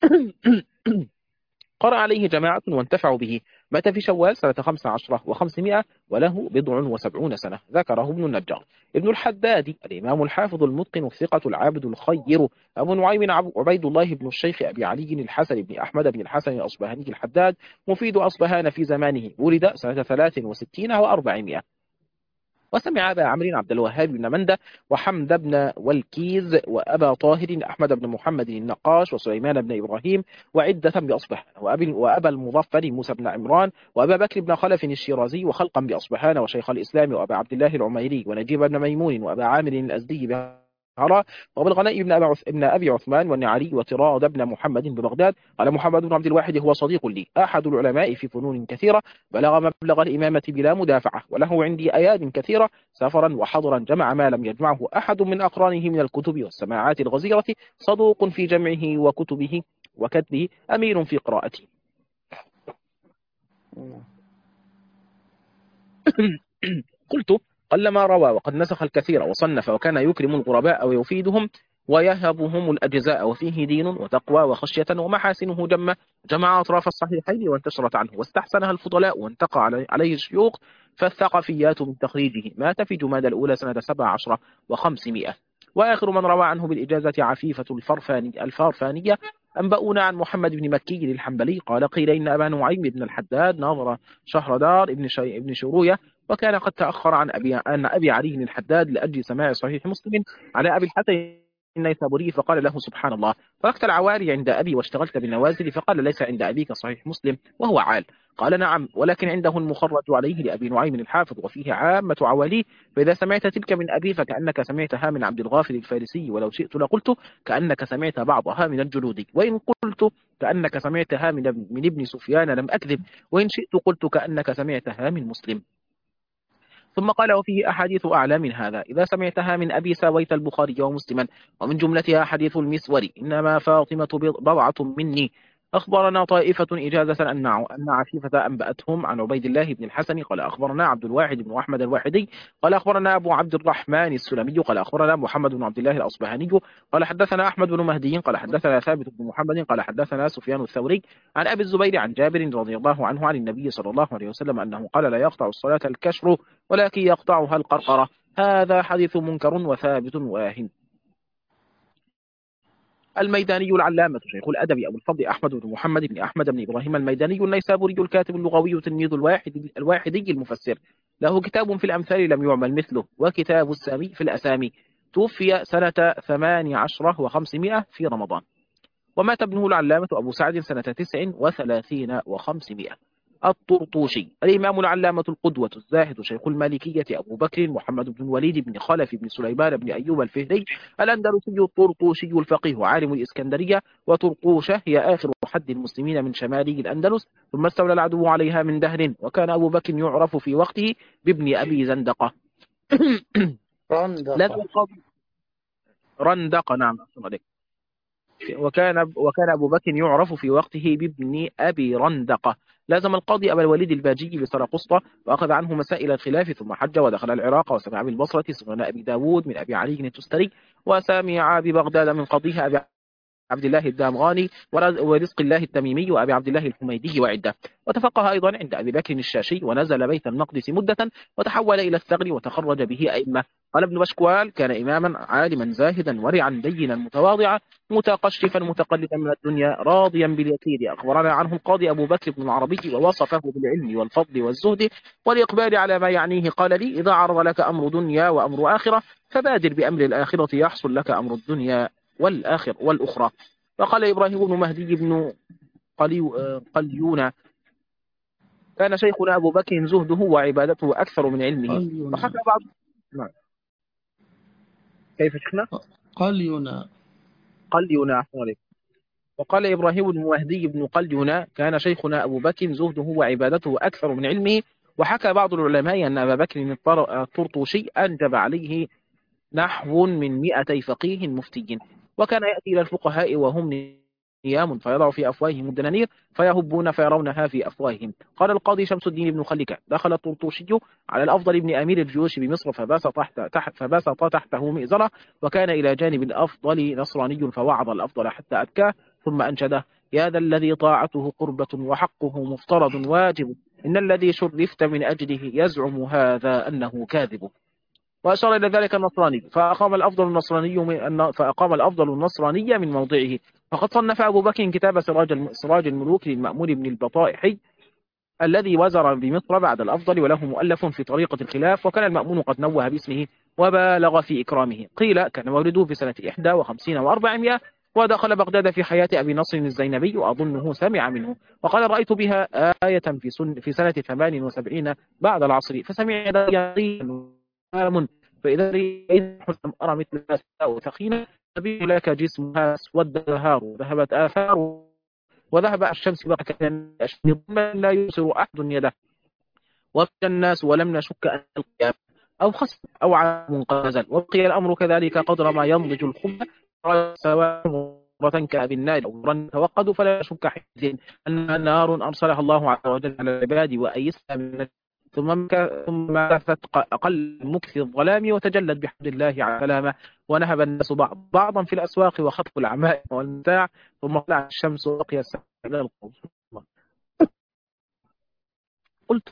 قرأ عليه جماعة وانتفعوا به. مات في شوال سنة 15 و500 وله 70 سنة. ذكره ابن النجار. ابن الحداد الإمام الحافظ المتقن الثقة العابد الخير أبو نعيم عبيد الله بن الشيخ أبي علي الحسن بن أحمد بن الحسن الأصبهاني الحداد مفيد أصبهان في زمانه. ولد سنة 63 و400. وسمع أبا عمرو عبد الوهاب بن مندة وحمد بن والكيز وأبا طاهر أحمد بن محمد النقاش وسليمان بن إبراهيم وعدة بأصبحان وأبا المظفر موسى بن عمران وأبا بكر بن خلف الشيرازي وخلقا بأصبحان وشيخ الإسلام وأبا عبد الله العميري ونجيب بن ميمون وأبا عامر الأزدي هراء وبالغناء ابن أبي عثمان والنعري وطراد بن محمد ببغداد. قال محمد بن عبد الواحد هو صديق لي أحد العلماء في فنون كثيرة بلغ مبلغ الإمامة بلا مدافعة وله عندي أياد كثيرة سفرا وحضرا جمع ما لم يجمعه أحد من أقرانه من الكتب والسماعات الغزيرة صدوق في جمعه وكتبه وكتبه أمير في قراءته. قلت قلما روى وقد نسخ الكثير وصنف وكان يكرم الغرباء ويفيدهم ويهبهم الأجزاء وفيه دين وتقوى وخشية ومحاسنه جمع أطراف الصحيحين وانتشرت عنه واستحسنها الفضلاء وانتقى عليه الشيوخ فالثقفيات من تخريجه. مات في جماد الأولى سنة 17 و500. وآخر من روى عنه بالإجازة عفيفة الفارفانية أنبؤونا عن محمد بن مكي الحنبلي قال قيل إن أبا نعيم بن الحداد ناظر شهردار ابن شروية وكان قد تأخر عن أبي علي الحداد لأجل سماع صحيح مسلم على أبي الحسن النيسابوري فقال له سبحان الله تركت العواري عند أبي واشتغلت بالنوازل فقال ليس عند أبيك صحيح مسلم وهو عال. قال نعم ولكن عنده المخرج عليه لأبي نعيم الحافظ وفيه عامة عواليه فإذا سمعت تلك من أبي فكأنك سمعتها من عبد الغافل الفارسي ولو شئت لقلت كأنك سمعت بعضها من الجلودي وإن قلت كأنك سمعتها من ابن سفيان لم أكذب وإن شئت قلت كأنك سمعتها من مسلم. ثم قال وفيه أحاديث أعلى من هذا إذا سمعتها من أبي ساويت البخاري ومسلما ومن جملتها حديث المسوري إنما فاطمة بضعة مني. أخبرنا طائفة إجازة أن عفيفة أنبأتهم عن عبيد الله بن الحسن قال أخبرنا عبد الواحد بن أحمد الواحدي قال أخبرنا أبو عبد الرحمن السلمي قال أخبرنا محمد بن عبد الله الأصبهاني قال حدثنا أحمد بن مهدي قال حدثنا ثابت بن محمد قال حدثنا سفيان الثوري عن أبي الزبير عن جابر رضي الله عنه عن النبي صلى الله عليه وسلم أنه قال لا يقطع الصلاة الكشر ولكن يقطعها القرقرة. هذا حديث منكر وثابت واهن. الميداني العلامة شيخ الأدب أبو الفضل أحمد بن محمد بن أحمد بن إبراهيم الميداني النيسابوري الكاتب اللغوي تلميذ الواحدي المفسر له كتاب في الأمثال لم يعمل مثله وكتاب السامي في الأسامي. توفي سنة 18 و500 في رمضان. ومات ابنه العلامة أبو سعد سنة 39 و500. الطرطوشي الإمام العلامة القدوة الزاهد شيخ المالكية أبو بكر محمد بن الوليد بن خلف بن سليمان بن أيوب الفهري الأندلسي الطرطوشي الفقيه عالم الإسكندرية وطرطوشة هي آخر حد المسلمين من شمالي الأندلس ثم استولى العدو عليها من دهر وكان أبو بكر يعرف في وقته بابن أبي زندقة رندقة نعم وكان أبو بكر يعرف في وقته بابن أبي رندقة لازم القاضي أبا الوليد الباجي بسرقسطة وأخذ عنه مسائل الخلاف، ثم حج ودخل العراق وسمع بالبصرة سنن أبي داود من أبي علي التستري، وسمع ببغداد من قضيها أبي عبد الله الدامغاني ورزق الله التميمي وأبي عبد الله الحميدي وعدة. وتفقه أيضا عند أبي بكر الشاشي ونزل بيت المقدس مدة وتحول إلى الثغر وتخرج به أئمة. قال ابن بشكوال: كان إماما عالما زاهدا ورعا دينا متواضعا متقشفا متقلدا من الدنيا راضيا باليسير. أخبرنا عنه القاضي أبو بكر بن العربي ووصفه بالعلم والفضل والزهد والإقبال على ما يعنيه. قال لي: إذا عرض لك أمر دنيا وأمر آخرة فبادر بأمر الآخرة يحصل لك أمر الدنيا والأخرى. وقال إبراهيم بن مهدي بن قليون: كان شيخنا أبو بكر زهده وعبادته أكثر من علمه. وحكى بعض نعم. كيف شيخنا؟ قليون. وقال إبراهيم بن مهدي بن قليون: كان شيخنا أبو بكر زهده وعبادته أكثر من علمه. وحكى بعض العلماء أن أبا بكر الطرطوشي أنجب عليه نحو من 200 فقيه مفتي، وكان يأتي إلى الفقهاء وهم نيام فيضع في أفواههم الدنانير فيهبون فيرونها في أفواههم. قال القاضي شمس الدين بن خليكة: دخل الطرطوشي على الأفضل بن أمير الجيوش بمصر فبسط تحته مئزرة، وكان إلى جانب الأفضل نصراني فوعظ الأفضل حتى أبكاه ثم أنشده: يا ذا الذي طاعته قربة وحقه مفترض واجب، إن الذي شرفت من أجله يزعم هذا أنه كاذب. وأشار إلى ذلك النصراني فأقام الأفضل النصراني من موضعه. فقد صنف أبو بكر كتاب سراج الملوك للمأمون بن البطائحي الذي وزر بمصر بعد الأفضل، وله مؤلف في طريقة الخلاف، وكان المأمون قد نوه باسمه وبالغ في إكرامه. قيل كان مولده في سنة 51 و400، ودخل بغداد في حياة أبي نصر الزينبي وأظنه سمع منه. وقال: رأيت بها آية في سنة 78 بعد العصر، فسمع فإذا رأيت حسن أرى مثل النساء ثخينة تبين لك جسمها اسود النهار ذهبت آثار وذهب الشمس بركة الأشهر لا يبصر أحد يده وفي الناس ولم نشك أن القيامة أو خصم أو عام قد نزل. وبقي الأمر كذلك قدر ما ينضج الخبز سواء مرة كأبي النار أو مرة توقد، فلا شك حينئذ أن نار أرسلها الله عز وجل على العباد وأيسها من ثم مكثت أقل مكث الظلام وتجلت بحمد الله على سلامه، ونهب الناس بعضا في الأسواق وخطف العمائم والمتاع، ثم طلعت الشمس وبقي السماء إلى القوم. قلت: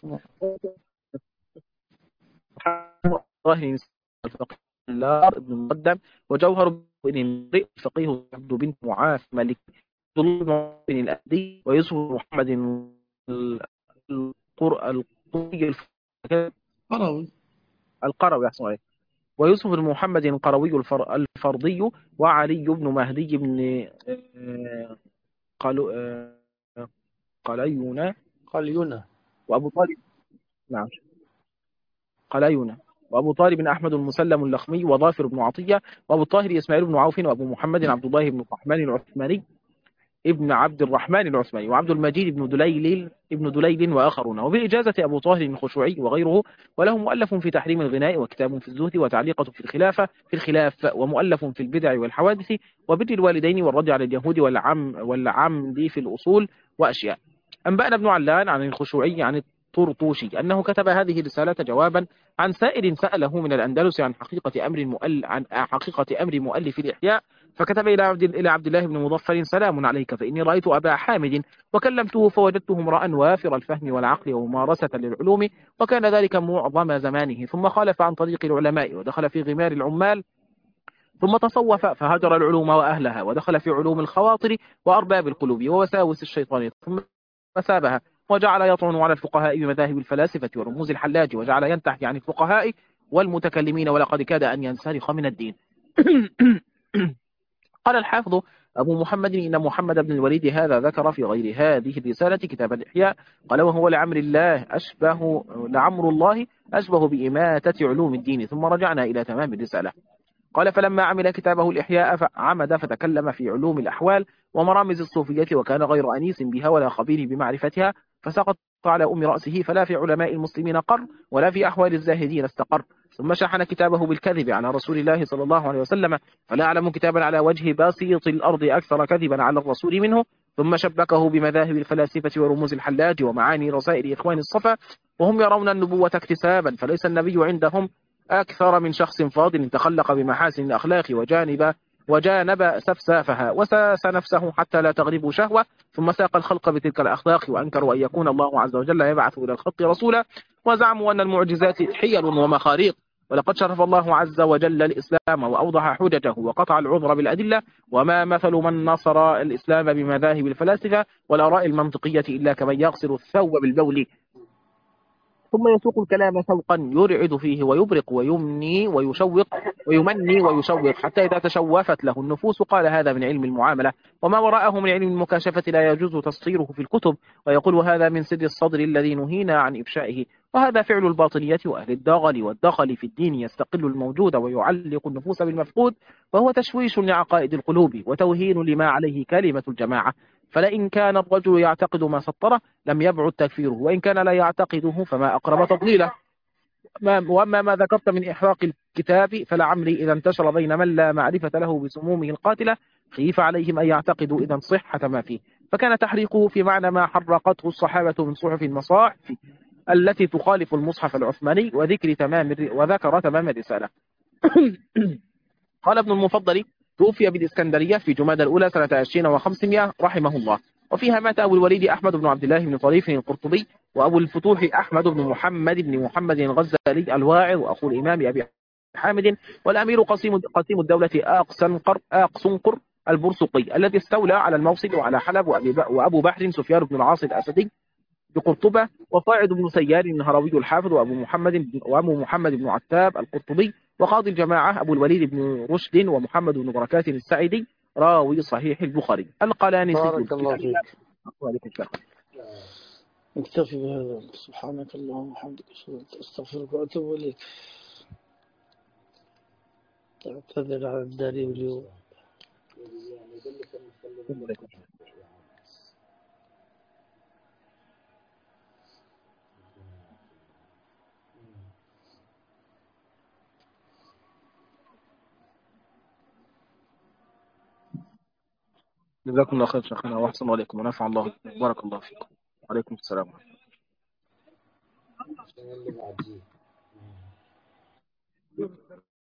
ظاهر الفقيه ابن المقدم وجوهر بن امرئ الفقيه عبد بنت معاذ مالك بن الأهدي ويوسف محمد القروي ويوسف بن محمد القروي الفرضي وعلي بن مهدي بن قليون وأبو طالب نعم قليون وأبو طالب بن أحمد المسلم اللخمي وظافر بن عطية وأبو الطاهر إسماعيل بن عوف وأبو محمد عبد الله بن الرحمن العثماني ابن عبد الرحمن العثماني وعبد المجيد ابن دليل وآخرون. وبإجازة أبو طاهر الخشوعي وغيره، وله مؤلف في تحريم الغناء وكتاب في الزهد وتعليقة في الخلاف ومؤلف في البدع والحوادث وبر الوالدين والرد على اليهود والعمد في الأصول وأشياء. أنبأنا ابن علان عن الخشوعي عن الطرطوشي أنه كتب هذه الرسالة جوابا عن سائل سأله من الأندلس عن حقيقة أمر مؤلف الإحياء، فكتب إلى عبد الله بن مظفر: سلام عليك، فإني رأيت أبا حامد وكلمته فوجدته امرأ وافر الفهم والعقل وممارسة للعلوم، وكان ذلك معظم زمانه، ثم خالف عن طريق العلماء ودخل في غمار العمال، ثم تصوف فهجر العلوم وأهلها ودخل في علوم الخواطر وأرباب القلوب ووساوس الشيطان، ثم سابها وجعل يطعن على الفقهاء بمذاهب الفلاسفة ورموز الحلاج، وجعل ينتحي عن الفقهاء والمتكلمين، ولقد كاد أن ينسلخ من الدين. قال الحافظ أبو محمد: إن محمد بن الوليد هذا ذكر في غير هذه الرسالة كتاب الإحياء، قال: وهو لعمر الله أشبه بإماتة علوم الدين. ثم رجعنا إلى تمام الرسالة. قال: فلما عمل كتابه الإحياء عمد فتكلم في علوم الأحوال ومرامز الصوفية، وكان غير أنيس بها ولا خبير بمعرفتها، فسقط على أم رأسه، فلا في علماء المسلمين قر ولا في أحوال الزاهدين استقر. ثم شحن كتابه بالكذب على رسول الله صلى الله عليه وسلم، فلا أعلم كتابا على وجه باسيط الأرض أكثر كذبا على الرسول منه، ثم شبكه بمذاهب الفلاسفة ورموز الحلاج ومعاني رسائل إخوان الصفا، وهم يرون النبوة اكتسابا، فليس النبي عندهم أكثر من شخص فاضل تخلق بمحاسن الأخلاق وجانب سفسافها وساس نفسه حتى لا تغلبه شهوة، ثم ساق الخلق بتلك الأخلاق، وأنكروا أن يكون الله عز وجل يبعث إلى الخلق رسولا، وزعموا أن المعجزات حيل ومخاريق. ولقد شرف الله عز وجل الإسلام وأوضح حججه وقطع العذر بالأدلة، وما مثل من نصر الإسلام بمذاهب الفلاسفة والآراء المنطقية إلا كمن يغسل الثوب بالبول ثم يسوق الكلام سوقا يرعد فيه ويبرق ويمني ويشوق حتى إذا تشوفت له النفوس قال هذا من علم المعاملة، وما وراءه من علم المكاشفة لا يجوز تصديره في الكتب، ويقول هذا من سر الصدر الذي نهينا عن إفشائه. وهذا فعل الباطنية وأهل الدغل والدخل في الدين، يستقل الموجود ويعلق النفوس بالمفقود، وهو تشويش لعقائد القلوب وتوهين لما عليه كلمة الجماعة. فلئن كان الرجل يعتقد ما سطره لم يبعد تكفيره، وإن كان لا يعتقده فما أقرب تضليله. وأما ما ذكرت من إحراق الكتاب فلعمري إذا انتشر بين من لا معرفة له بسمومه القاتلة خيف عليهم أن يعتقدوا إذا صحة ما فيه، فكان تحريقه في معنى ما حرقته الصحابة من صحف المصاحف التي تخالف المصحف العثماني وذكر تمام الرسالة. قال ابن المفضل توفي بالإسكندرية في جمادى الأولى سنة 20 و500 رحمه الله، وفيها مات أبو الوليد أحمد بن عبد الله بن طريف القرطبي، وأبو الفتوح أحمد بن محمد الغزالي الواعظ، وأخو الإمام أبي حامد، والأمير قسيم الدولة آقصنقر البرسقي الذي استولى على الموصل وعلى حلب، وأبو بحر سفيان بن العاص الأسدي بقرطبة، وصاعد بن سيار النهروي الحافظ، وأبو محمد بن عتاب القرطبي، وقاضي الجماعة أبو الوليد بن رشد، ومحمد بن بركات السعيدي راوي صحيح البخاري القلانسي. بارك الله فيك. وعليكم السلام. نكتفي بهذا. سبحانك اللهم وبحمدك أستغفرك وأتوب إليك. أعتذر على الداري اليوم. جزاكم الله خير شيخنا، وأحسن عليكم ونفع الله بارك الله فيكم. وعليكم السلام.